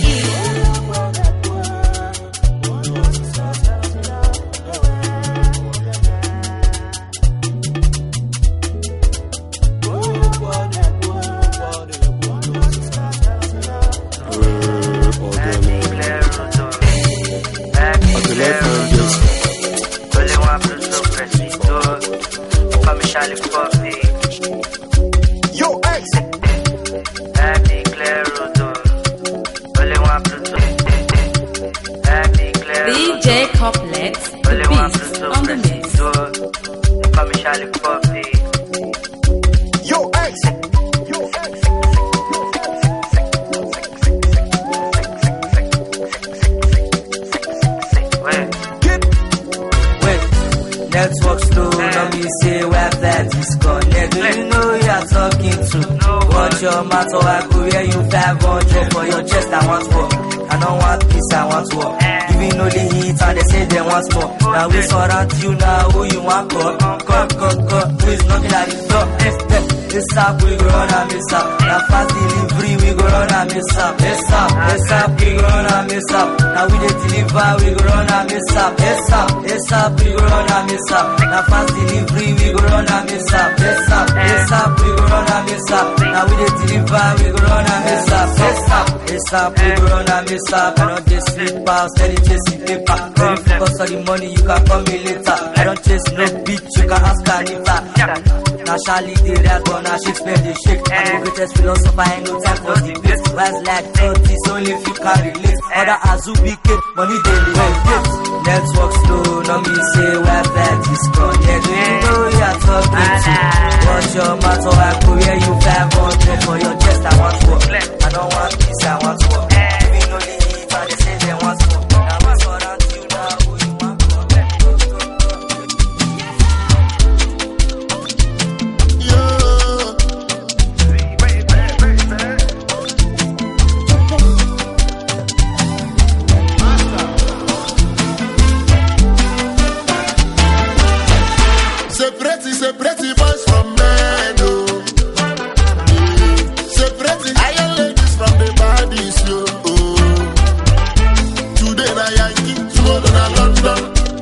K: Yo, ex.
B: D J Complex, the beast on the mix.
K: Yo, ex.
N: Network slow, no me say where that disconnect. Do you know who you're talking to? Watch your mouth or I could hear you five hundred for your chest. I want more. I don't want peace, I want war. Giving no the heat and they say they want more. Now we surround you now, who you want call? Come, come, come, who is knocking at the door? This up, we go run and miss up. Now fast delivery, we go run and miss up. Yes up, yes up, we go run and miss up. Now we dey deliver, we go run and miss up. Yes up, yes up, we go run and miss up. Now fast delivery, we go run and miss up. Yes up, yes up, we go run and miss up. Now we dey deliver, we go run and miss up. Yes up, yes up, we go run and miss up. I don't just sleep out, steady chasing paper. Very focus on the money, you can call me later. I don't chase no bitch, you can ask Anita. Now Charlie the red one, now she spend the shake. I'm the greatest philosopher, ain't no time for debate. Wise like thirties, only if you can relate. Other Azubike, money daily relate. Network slow, no me say where that disconnect. Do you know who you're talking to? Watch your mouth or I could hear you five hundred for your chest. I want war. I don't want peace, I want war. Giving no the heat and they say they want more. Now we surround you now, who you want more.
I: Separate boys from men, oh. Separate iron ladies from the bodies, yo. Oh. Today na Yankee, tomorrow na London.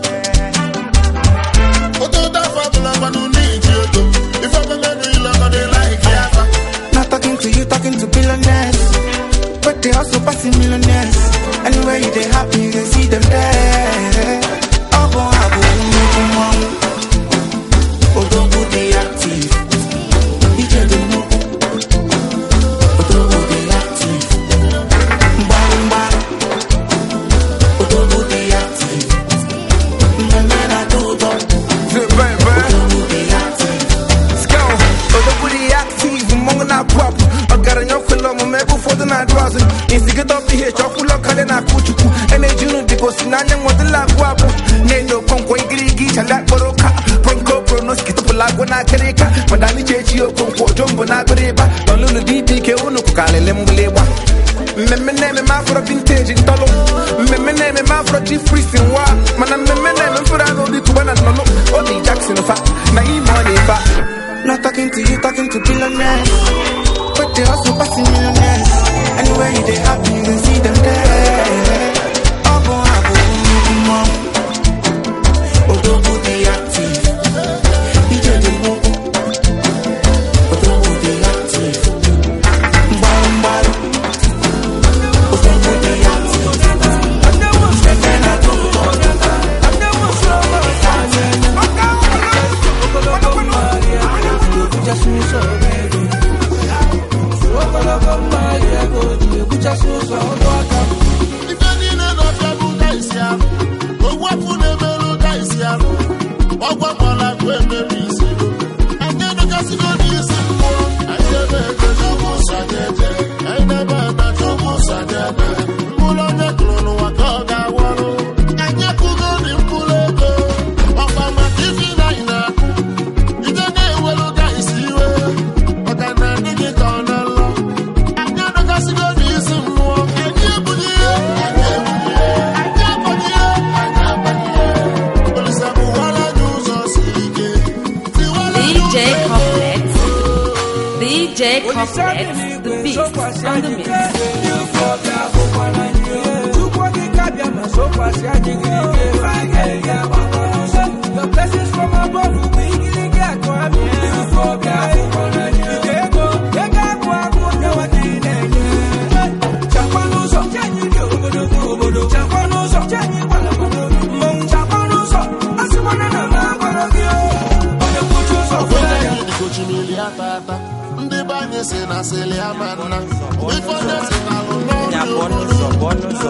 I: Oto da fabula manu need you, though. If I'm a man, you love they like Yava.
E: Not talking to you, talking to billionaires, but they also passing millionaires. Anywhere you they happy, you can see them there. Abo abo umukumamu. Odogu dey active, ije dey move. Odogu dey active, mbaru mbaru. Odogu dey active, mbemena dodo. Odogu dey active.
K: Scout, Odogu dey active, mongo na pop. Ogara nyokolo mo mebu fodo na dwazo. Instigate up the here, chokulo kale na kuchuku. Energy no diko sinanya modela guapo. Nendo konko igirigi chalak boroka. Pronko pronos kitopulago na kereka. Madani chechi yo konko jombo na goreba. Dolulu D D ke unu kukale lembuleba. Meme neme mafro vintage in tolo. Meme neme mafro chief priest in wa. Mana meme neme mfura no di kubana nono. Odi Jackson fa. Na e money fa.
E: Not talking to you, talking to billionaires, but they also passing millionaires. Anywhere you they happy, you can see them there. Abo abo umukumamu. Odogu dey active, ije dey move. Odogu dey active, mbaru mbaru. Odogu dey active, mbemena dodo. Just so baby.
B: J Complex, the beast on the mix.
K: The blessings from above, we can get to a million for
I: ndị banye si na sili amanna ifo desi na lụlọ
P: ya bonuso bonuso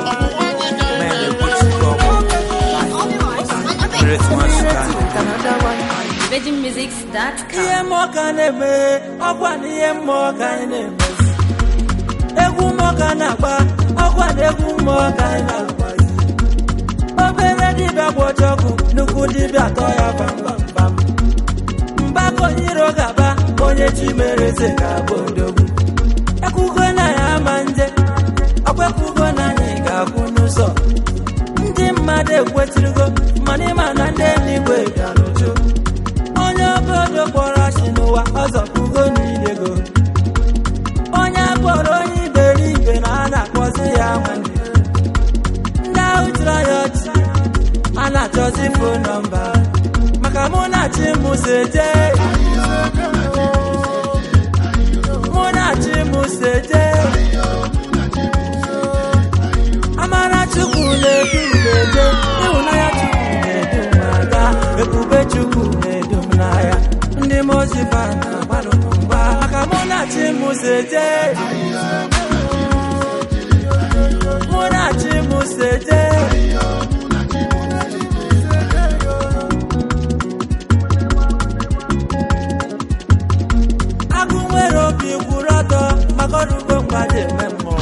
B: Virgin Musics dot com.
P: ihe mmụọ ka na-eme ọkwa na ihe mmụọ ka anyị na-eme egwu mmụọ ka na-agba ọkwa na egwu mmụọ ka anyị na-agba obere dibịa gba ọjọgụ nnukwu dibịa atọ ya bambambam mgbakọ nyiro gaba onye chi mere eze ga-abụ odogwu ekwugo na ya ama nje ọkwekwugo na anyị ga-akwụ n'ụzọ ndị mmadụ ekwetirigo mana ịma na ndị eluigwe bịarụjụ onye obodo kpọrọ asị n'ụwa ọzọkwugo n'idego onye akpọrọ onye iberibe na a na-akpọzi ya nwanne ndị ahụ jụrụ ya ọchị a na-achọzi fon nọmba maka mụ na chi m seje mụ na chi m seje amara chukwu na-edu m na-eje ịhụnanya chukwu na-edu m aga ebube chukwu na-edu m n'anya ndị moziva na-agbalụ m mgba maka mụ na chi m seje mụ na chi m seje agụ nwere obi kwuru ọtọ maka ọrụgo mgbada eme mmụọ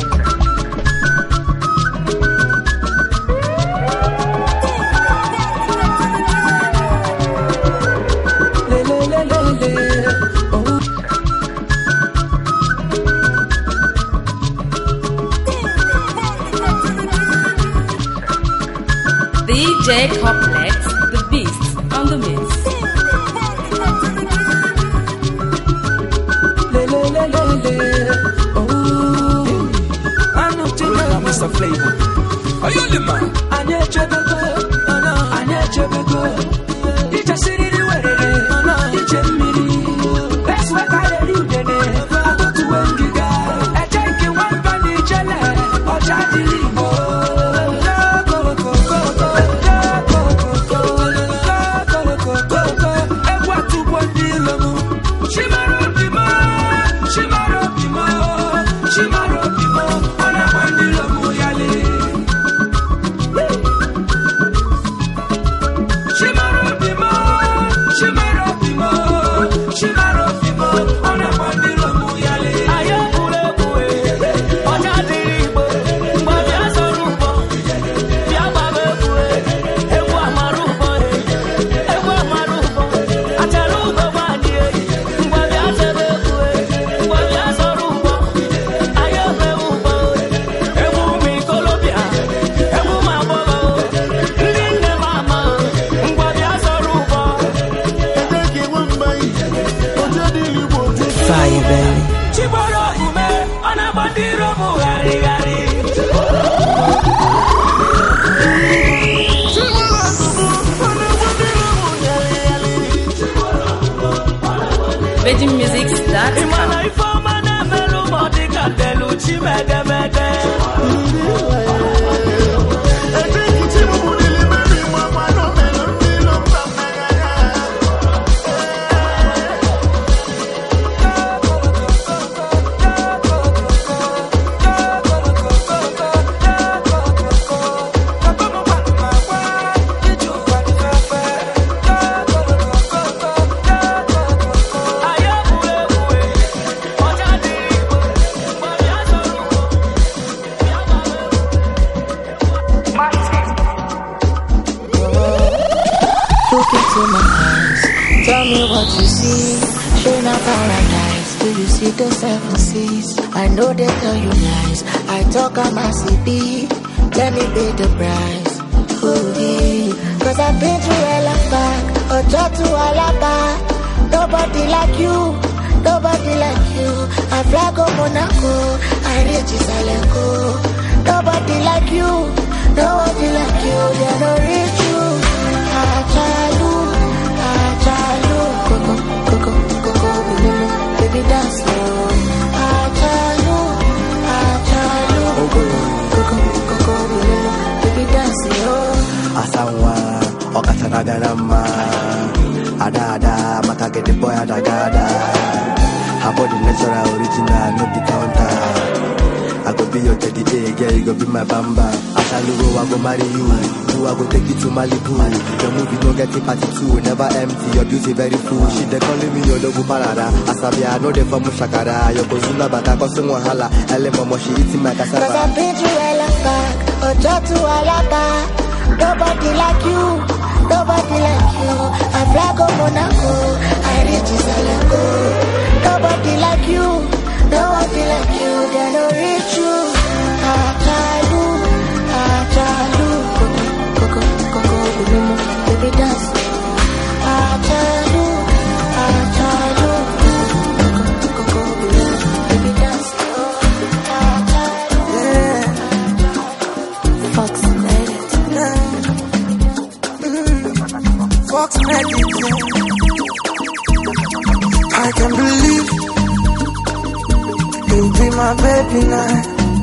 B: D J Complex, the beast on the mix.
K: Mister Flavor. Are you the man? I need you to go. I need you to go. You just sit in the way. You just me. That's what I do. I go to where you go. I take you one penny jelly. Or chatty limo. Go, go, go, go, go. Go, go, go, go. Go, go, go, go. And what to one deal? Shimaro Bimo. Shimaro Bimo. Shimaro Bimo. On a one deal.
B: Virgin Musics dot com.
E: Tell me what you see. Showing up paradise. Do you see the seven seas? I know they tell you lies. I talk on my C D. Let me pay the price. Ooh, cause I've been through hell and back. Or talk to all about. Nobody like you. Nobody like you. I fly go Monaco, I reach Salego. Nobody like you. Nobody like you. They don't reach you. Ajalu, Ajalu, Coco, Coco, Coco, baby dance slow. Ajalu, Ajalu, Coco, Coco, Coco, baby dance slow.
G: Asawa, Okatanagarama, Ada Ada, Makage the boy Adagada. How about the natural original, not the counter? I go be your teddy day, girl, you go be my bamba. Asalugo, I go marry you. You, I go take you to Malibu. Your movie don't get it party two, never empty. Your beauty very full. She they calling me your logo parada. Asabi, I know they from Mushakara. Your Kozula Bata, Kosun Wahala. Ele Momo, she eating my cassava.
E: Cause I've been to Elaka, Ojo to Alaka. Nobody like you, nobody like you. I fly go Monaco, I reach Salego. Nobody like you, nobody like you. They don't reach you. Ajalu, Ajalu, Coco, Coco, Coco, baby dance. Ajalu, Ajalu, Coco, Coco, baby dance. Yeah. Fox made it.
K: Fox made it. I can't believe you'll be my baby now.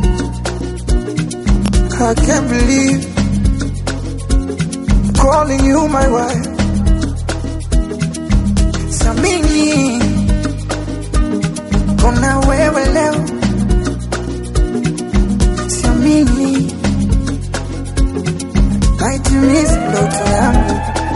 K: I can't believe I'm calling you my wife. Samini, kona wewe leo. Samini, might you miss Lotto yangu.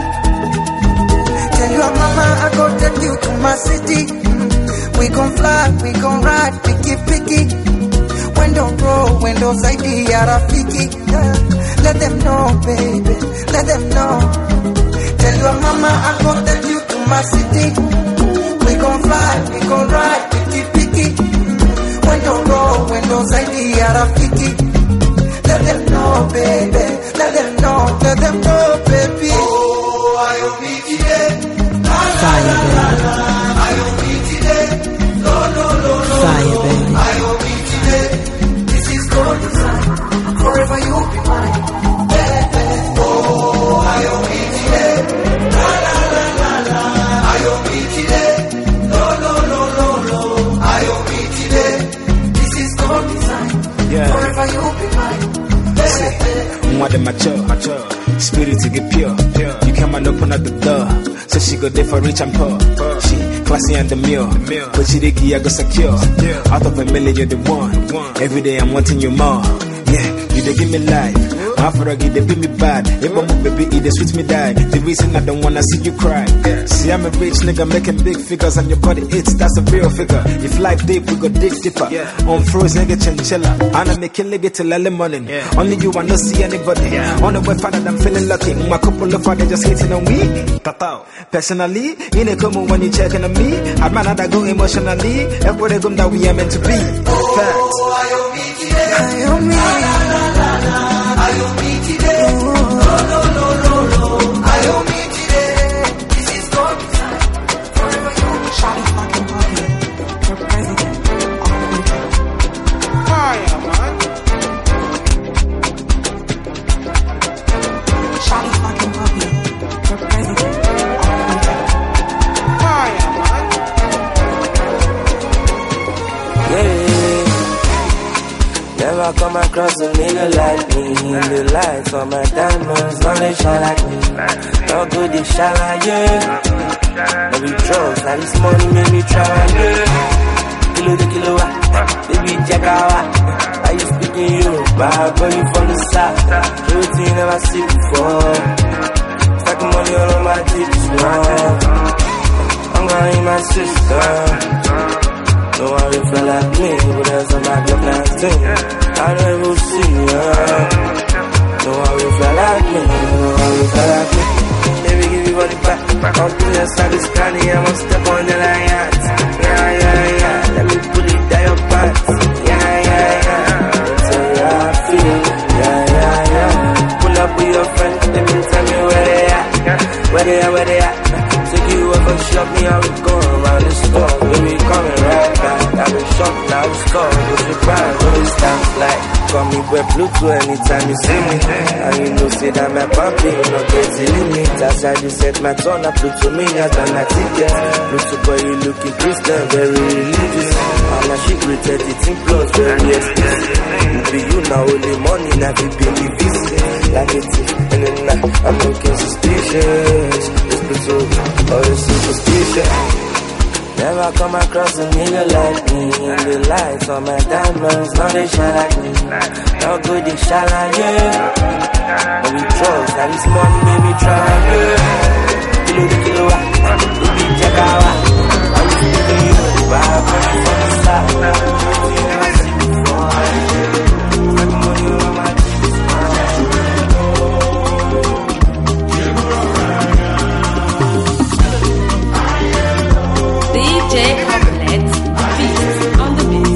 K: Tell your mama I go take you to my city. We gon' fly, we gon' ride, picky picky. Window roll, window side, Rafiki. Yeah. Let them know, baby, let them know. Tell your mama I go take you to my city. We gon' fly, we gon' ride, picky picky. Window roll, window side, Rafiki. Let them know, baby, let them know, let them know, baby. Oh, I don't need you there.
M: Fire, baby.
K: I don't need you there. No, no, no, no.
M: Fire, baby.
K: I don't need you there. This is God design. Forever you'll be mine. Baby. Oh, I don't need you there. La, la, la, la, la. I don't need you there. No, no, no, no, no. I don't need you there. This is God design.
R: Yeah.
K: Forever you'll be mine.
R: More than mature, mature. Spirit to get pure, pure. You come and open up the door. So she go there for rich and poor. poor. She classy and demure, but she the I go secure. secure. Out of a million, you're the one. the one. Every day I'm wanting you more. Yeah, you they give me life. After they beat me bad. If I'm a baby, it they sweet me die. The reason I don't wanna see you cry. Yeah. See, I'm a rich nigga making big figures and your body it's that's a real figure. If life deep, we go dig deeper. Yeah. On froze nigga chinchilla. And I'm making nigga till early morning. Yeah. Only you I no see anybody. Yeah. On the way father, I'm feeling lucky. My couple of father just hating on me. Tatao. Personally, in a come when you checking on me. I'd man I go emotionally. Everybody come that we are meant to be. Fact.
K: Oh, I owe me today. I owe me. I owe me today. No, no, no, no, no. I owe me today. This is God design. Forever you. Shawty fucking body. For president. Fire, man. Shawty fucking body. For president. Fire, man.
T: Yeah. Never come across a nigga like me. In the lights on my diamonds, now they shine like me. No good, they shine like you. No be drugs, now this money make me try again. Kilo to kilo, baby check out. I you speaking you, bad boy you from the south. Everything you never see before. Stacking money all on my tips, man. I'm gonna eat my sister. No one will feel like me, but there's a Mac of nineteen. I never see her. No one will feel like me, no one will feel like me. Baby, give you body back. Come to your side, this candy, I'ma step on the line. Yeah, yeah, yeah. Let me pull it down your pants. Yeah, yeah, yeah. Tell you how I feel. Yeah, yeah, yeah. Pull up with your friends, let me tell me where they at. Where they at, where they at. Take you up boy shot me, I was gone around the store. When we coming right back, I been shocked, now it's gone. No surprise, no it's time flight. Call me boy Pluto anytime you see me. And you know say that my papi, you know get the limit. As I just set my turn, I Pluto me, I done my ticket. Pluto boy, you looking Christian, very religious. And my shit rated eighteen plus, very explicit. Be you now, only money, now be baby visit. Like it, and then now I'm looking suspicious. It's Pluto, or it's superstition. Never come across a nigga like me. In the lights on my diamonds, now they shine like me. How good they shine like yeah. When we trust, now this money made me try yeah. Kilo the kilo, do the jagawa. I'm feeling you, vibe from the side.
B: D J Couplet, beats on the mix.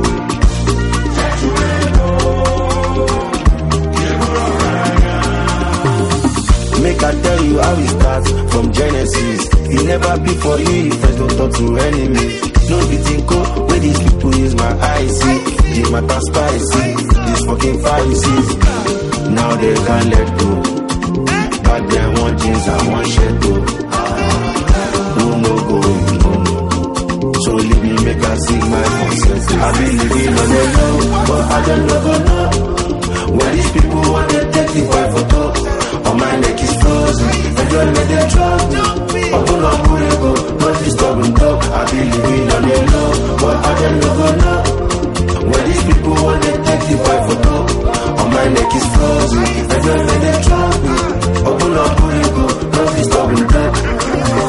U: Make I tell you how it starts from Genesis. It never be for you if I don't talk to enemies. No beating co, where these people use my eyes see. The matter spicy, these fucking Pharisees. Now they can't let go. Back then one jeans and one shirt though. No no go, no no. So leave me make I sing my concerts. I been living on the low, but I don't know no. When these people want to take the boy photo, on my neck is frozen. I don't let them drop me. Open up, put it go, not disturb and go. I been living on the low, but I don't know no. When these people want to take the boy photo, on my neck is frozen. I don't let them drop me. Open up, put it go, not disturb and go.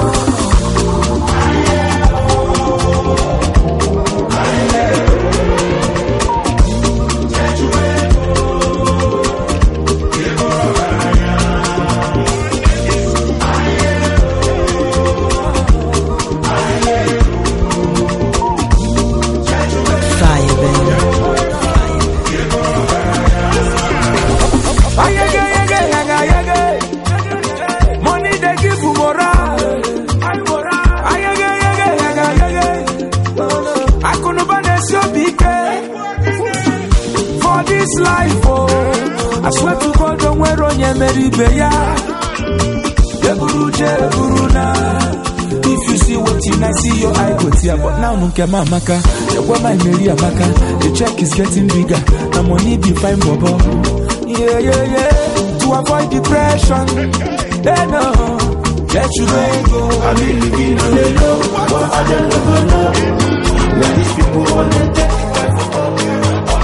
K: Life, oh, I swear to God, don't wear on your merry beya. The guru, the guru na. If you see what you I see your eye go tear, but now no kema maka. The woman Mary Amaka, the check is getting bigger. The money be fine, bobo. Yeah, yeah, yeah. To avoid depression, they know. Let you go.
U: I been living on the low, but I don't ever know. When these people want to take it back for me.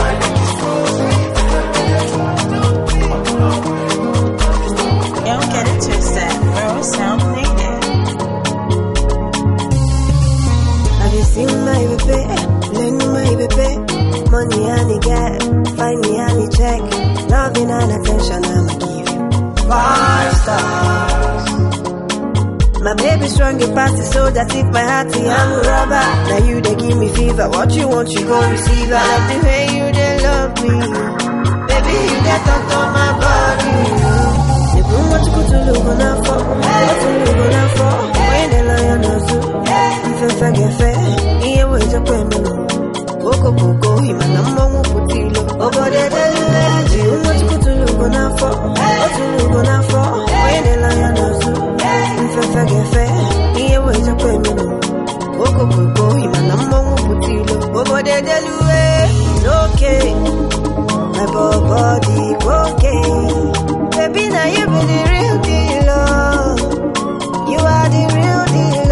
V: Money and get, find me and check. Loving and attention, I'ma give you five stars. My baby strong, you pass the so that if my heart I'm a rubber. Now you they give me fever. What you want, you gon' receive. I love the way you they love me. Baby, you get up on my body. You don't want to go to look on that for. What to look on that for? When the lion does do, if I forget fair, he always a criminal. Coco Coco, he man number one putilo. Over there, the you want to go to look on that for. What to look on that for? When the lion does do, if I forget fair, he always a criminal. Coco Coco, he man number one putilo. Over there, the okay. My body okay. Baby, now you be the real deal. Oh. You are the real deal.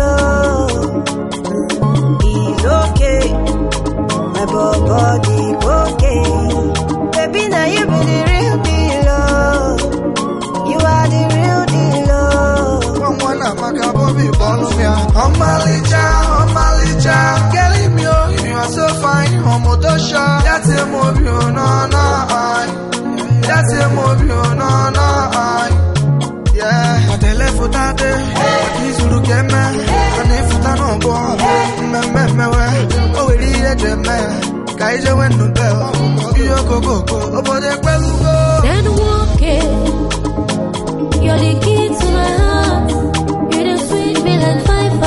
V: Oh. It's okay. My body okay. Baby, now you be the real deal. Oh. You are the real deal. Oh.
K: One one up, I can't believe it. I'm Malija, I'm Malija. Kelly, you are so fine. I'm Odosha. That's a movie, no, no. That's a movie, no, no. Yeah, I tell you for that day. He's looking at me. And if you don't go, me, me, me, oh, we need a man. Kaija when no bell. You go, go, go. Over there, go.
W: Then walk it. You're the key to my heart. You the sweet me like five.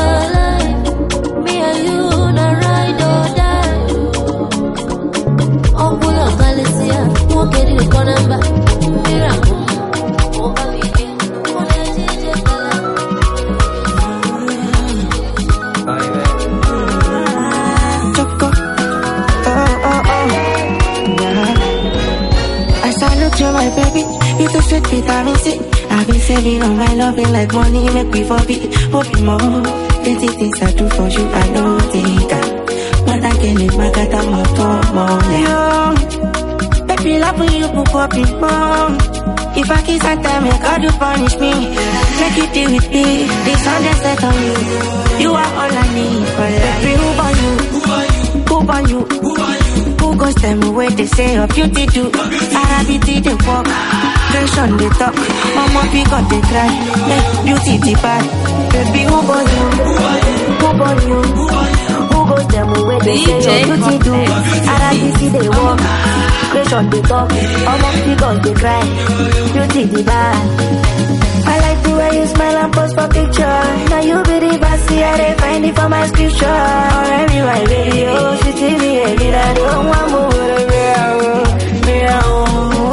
V: see, I've been saving on my loving like money, make me forbid. Hope more, the things I do for you, I know think I. But I can make my cat a more, more, baby, love when you book up in mom. If I kiss at time, make God you punish me. Make you deal with me. This Sunday set on you. You are all I need for life. Baby, who are you? Who are you? Who are you? Who are you? Who goes them away? They say your beauty do. Arabity they walk. Tension they talk. Mama pick up they cry. Yeah, beauty they bad. Baby, who are you? Who are you? Who are you? Who are you? Who goes them away? They say your beauty do. Arabity they walk. Tension they talk. Mama pick up they cry. Beauty the bad. I like the way you smile and post for picture. Now you be the boss, I they find it for my scripture. Already my video, she see me every day. I don't want more with a real, real.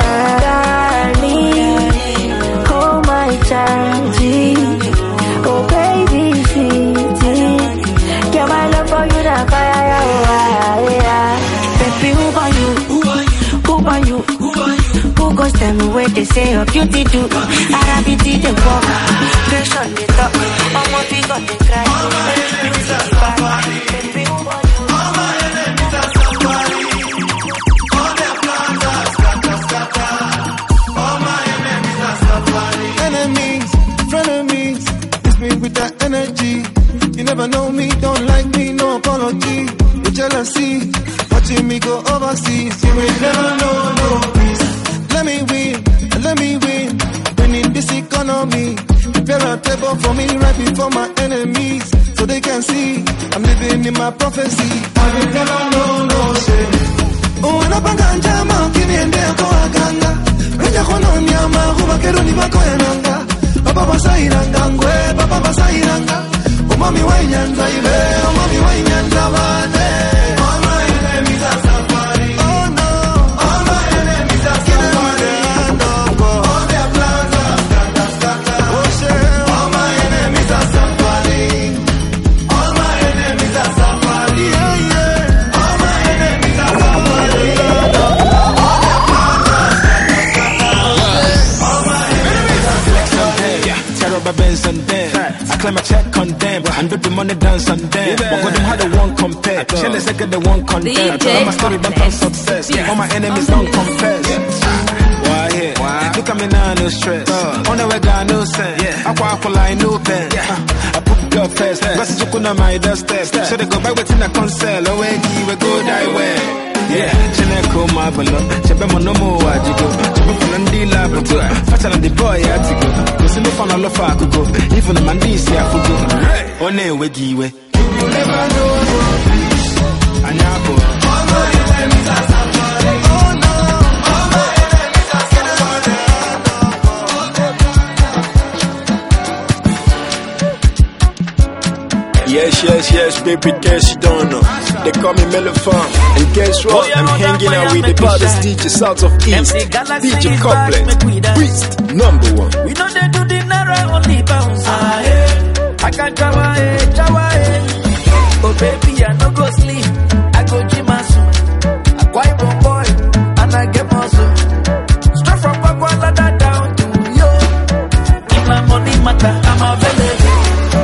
V: Darling, oh my child, oh baby, sweetie. Get my love for you, that fire, yeah. Baby, who are you? Who are you? Who are you? Who are you? Who goes them away? They say your beauty do. Arabity they walk. Creation they talk. All my people they cry. Beauty they bad. Baby, who are you? All my enemies are somebody. All their plans are scatter, scatter. All my enemies are somebody.
K: Enemies, frenemies, it's me with that energy. You never know me, don't like me, no apology. The jealousy, watching me go overseas. You will never know, no peace. Let me win, let me win. Winning this economy. Prepare a table for me right before my enemies, so they can see I'm living in my prophecy. I will never know no shame. Oh, when I bang on jama, give me a day go aganga. When you go on yama, who ba kero ni ba ko yananga. Papa basairanga, ngwe, papa basairanga. Oh, mommy why nyanda ibe, oh mommy why nyanda bane. All my enemies are suffering. Oh no, all my enemies are suffering.
R: I claim a check on them and do the money dance on them. But with them how they won't compare. Shell is like they won't condemn. Tell my story don't have success. All my enemies don't confess. Why here? Look at me now, no stress. On the way, got no sense. I walk like no pen. I put girl first. That's you couldn't my doorstep. So they go by within a console. Away, we go die way. Yeah, Chineko Marvelo, Chabemo no more Wajigo, Chabufandi Labuto, Fatal and the boy Atigo, the Simo Fan of Fakugo, even the Mandisi Afugo, One Wegiwe. You never know, Anyapo. All my enemies are suffering. Oh no, all my enemies are suffering.
J: Yes, yes, yes, baby, guess you don't know. They call me Melofan. And guess what? Oh, yeah, I'm no, hanging out with the baddest D J South of East. D J Complex. Beast, number one. We know they do the Nara only bounce. Ah, yeah. I can't jawa, eh, jawa, eh. Oh, baby, I no go sleep. I go gym asu. I quite one boy. And I get muscle. Straight from Bagualada down to yo. If my money matter, I'm available.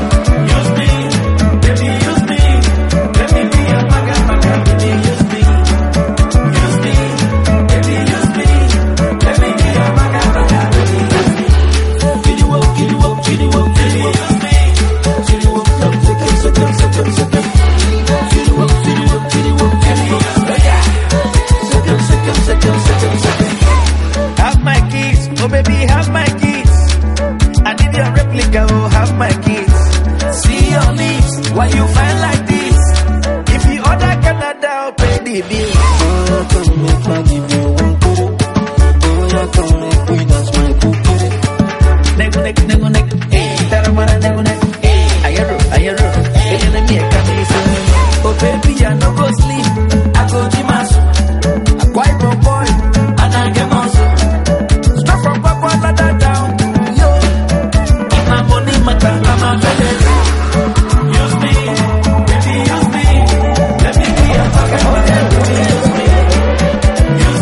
J: Have my keys, oh baby, have my keys. I need your replica, oh have my keys. See your lips, why you fine like this? If you order Canada, I'll pay the bill. Oh, come make my give you one puru. Oh, yeah, come make we dance my pupuru. Nego, nego, nego, nego. Hey, taramara, nego, nego. Hey, ayero, ayero. Hey, enemy, I can't be so. Oh baby, I no go sleep. I go gym asu. I quite a boy, and I get muscle. Straight from Bagualada down to yo. If my money matter, I'm available. Use me, baby, use me. Let me be a fucking man. Use me, use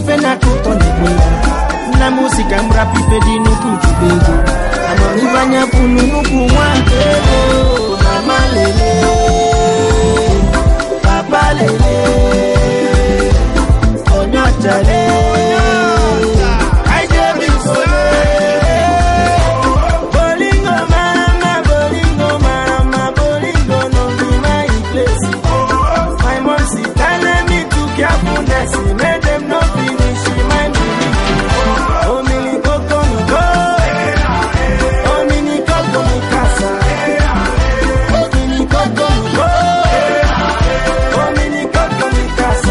J: ife na tuto n'ikpe na musika mrap ife dị nnukwu njube ego amamife anya pụnụ nnukwu nwata ego mama lele papa lele onye ọchara Made them no finish, my oh mini coco mi go, oh mini coco mi casa, oh mini coco mi go, oh mini coco mi casa.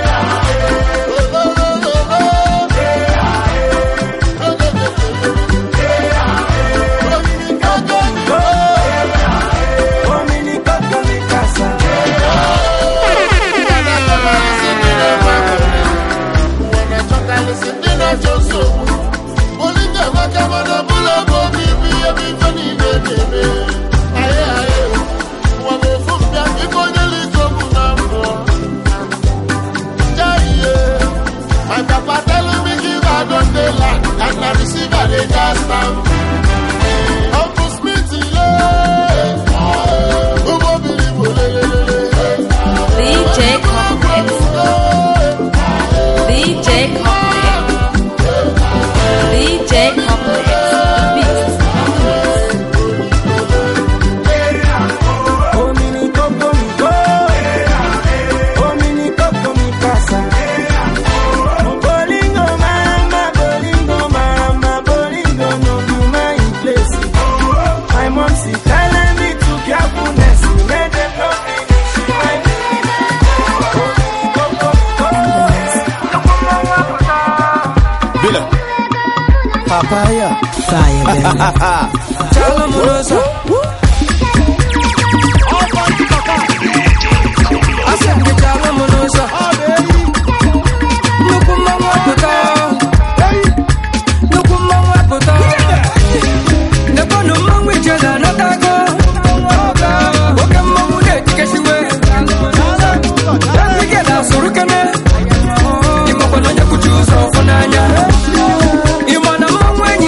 A: Papaya, fire, baby.
J: Tell them what's up. I said, tell them what's up. Look at my water. Look at my water. Never know my witches are not that good. Look at my wood, get you away. Let me get out so look at me. You might want to choose off on Nanya. You want to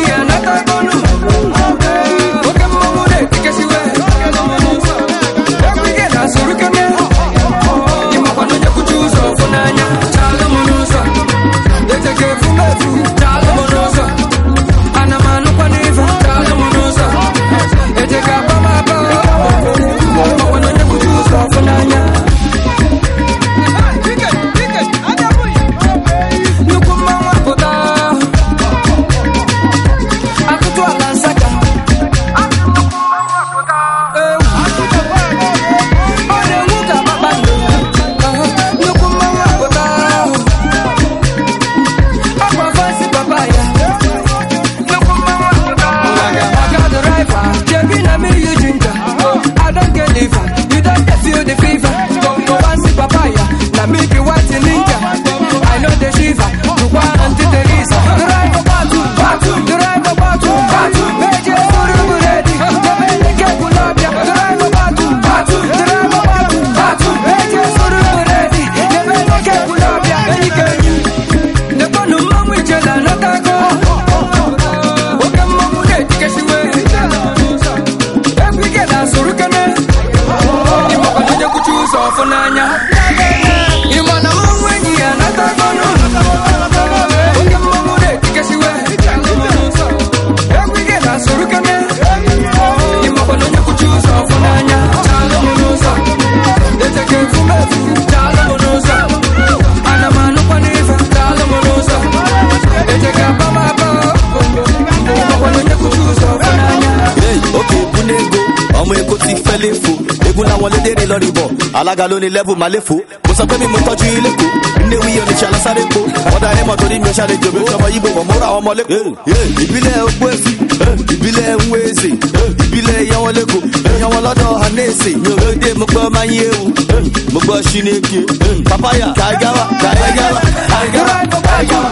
S: alága ló ní level maléfò mo sọ pé mi mo tọ́jú ilé kó ilé wíyọ ní ṣàlásáré kó ọ̀dà ẹ̀mọ́ torí mi ò ṣàlejò mi ọmọ yìí bò wọ́n mọ́ra ọmọ lẹ́kọ̀ọ́ ìbílẹ̀ ogbóèsì ìbílẹ̀ nwéèsè ìbílẹ̀ ìyàwó lẹ́kọ̀ọ́ ìyàwó lọ́dọ̀ hanẹ́sẹ̀ mi ò lóde mo gbọ́ máa ń yé ewu mo gbọ́ ṣínéke papaya kaigawa kaigawa kaigawa kaigawa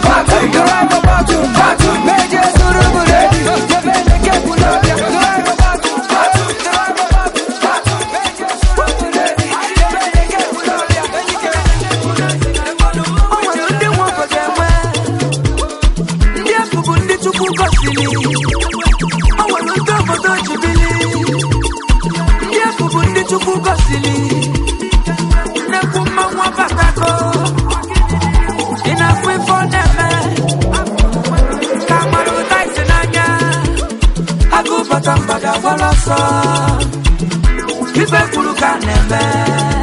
H: silly. I want to talk about Jubilee. Yeah, for Bundy to go silly. Never man want Batako. Enough way for them, man. Kamaru Tyson Anya. I go back and back and follow some. People who look at them, man.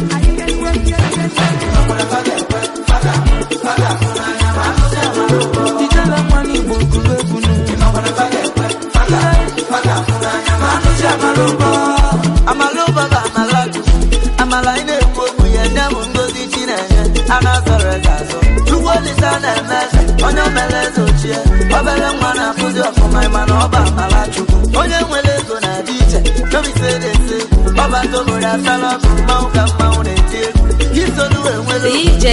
B: D J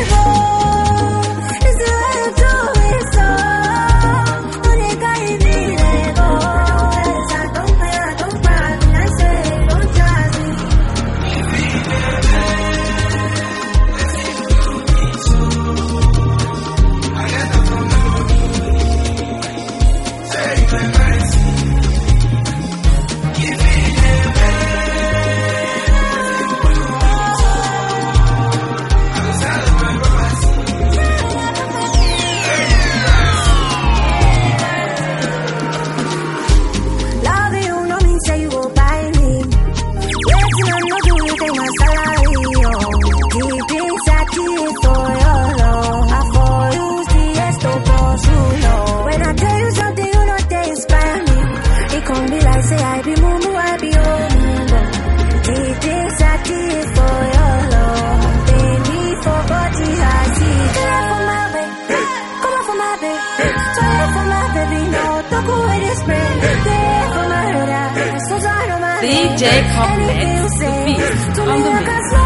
Q: It's the way you do it, so don't you carry me.
V: for your love. I for you, see, yes, to pursue love. When I tell you something, you know they inspire me. It can be like, say, I be mumu, I be omugo. The things I did for your love. Baby, for body, I see. Come on for my baby. Come on for my baby. Turn up for my baby. No, don't go with this brain. For my brother. So sorry, my
B: D J Complex, the beat on the mix.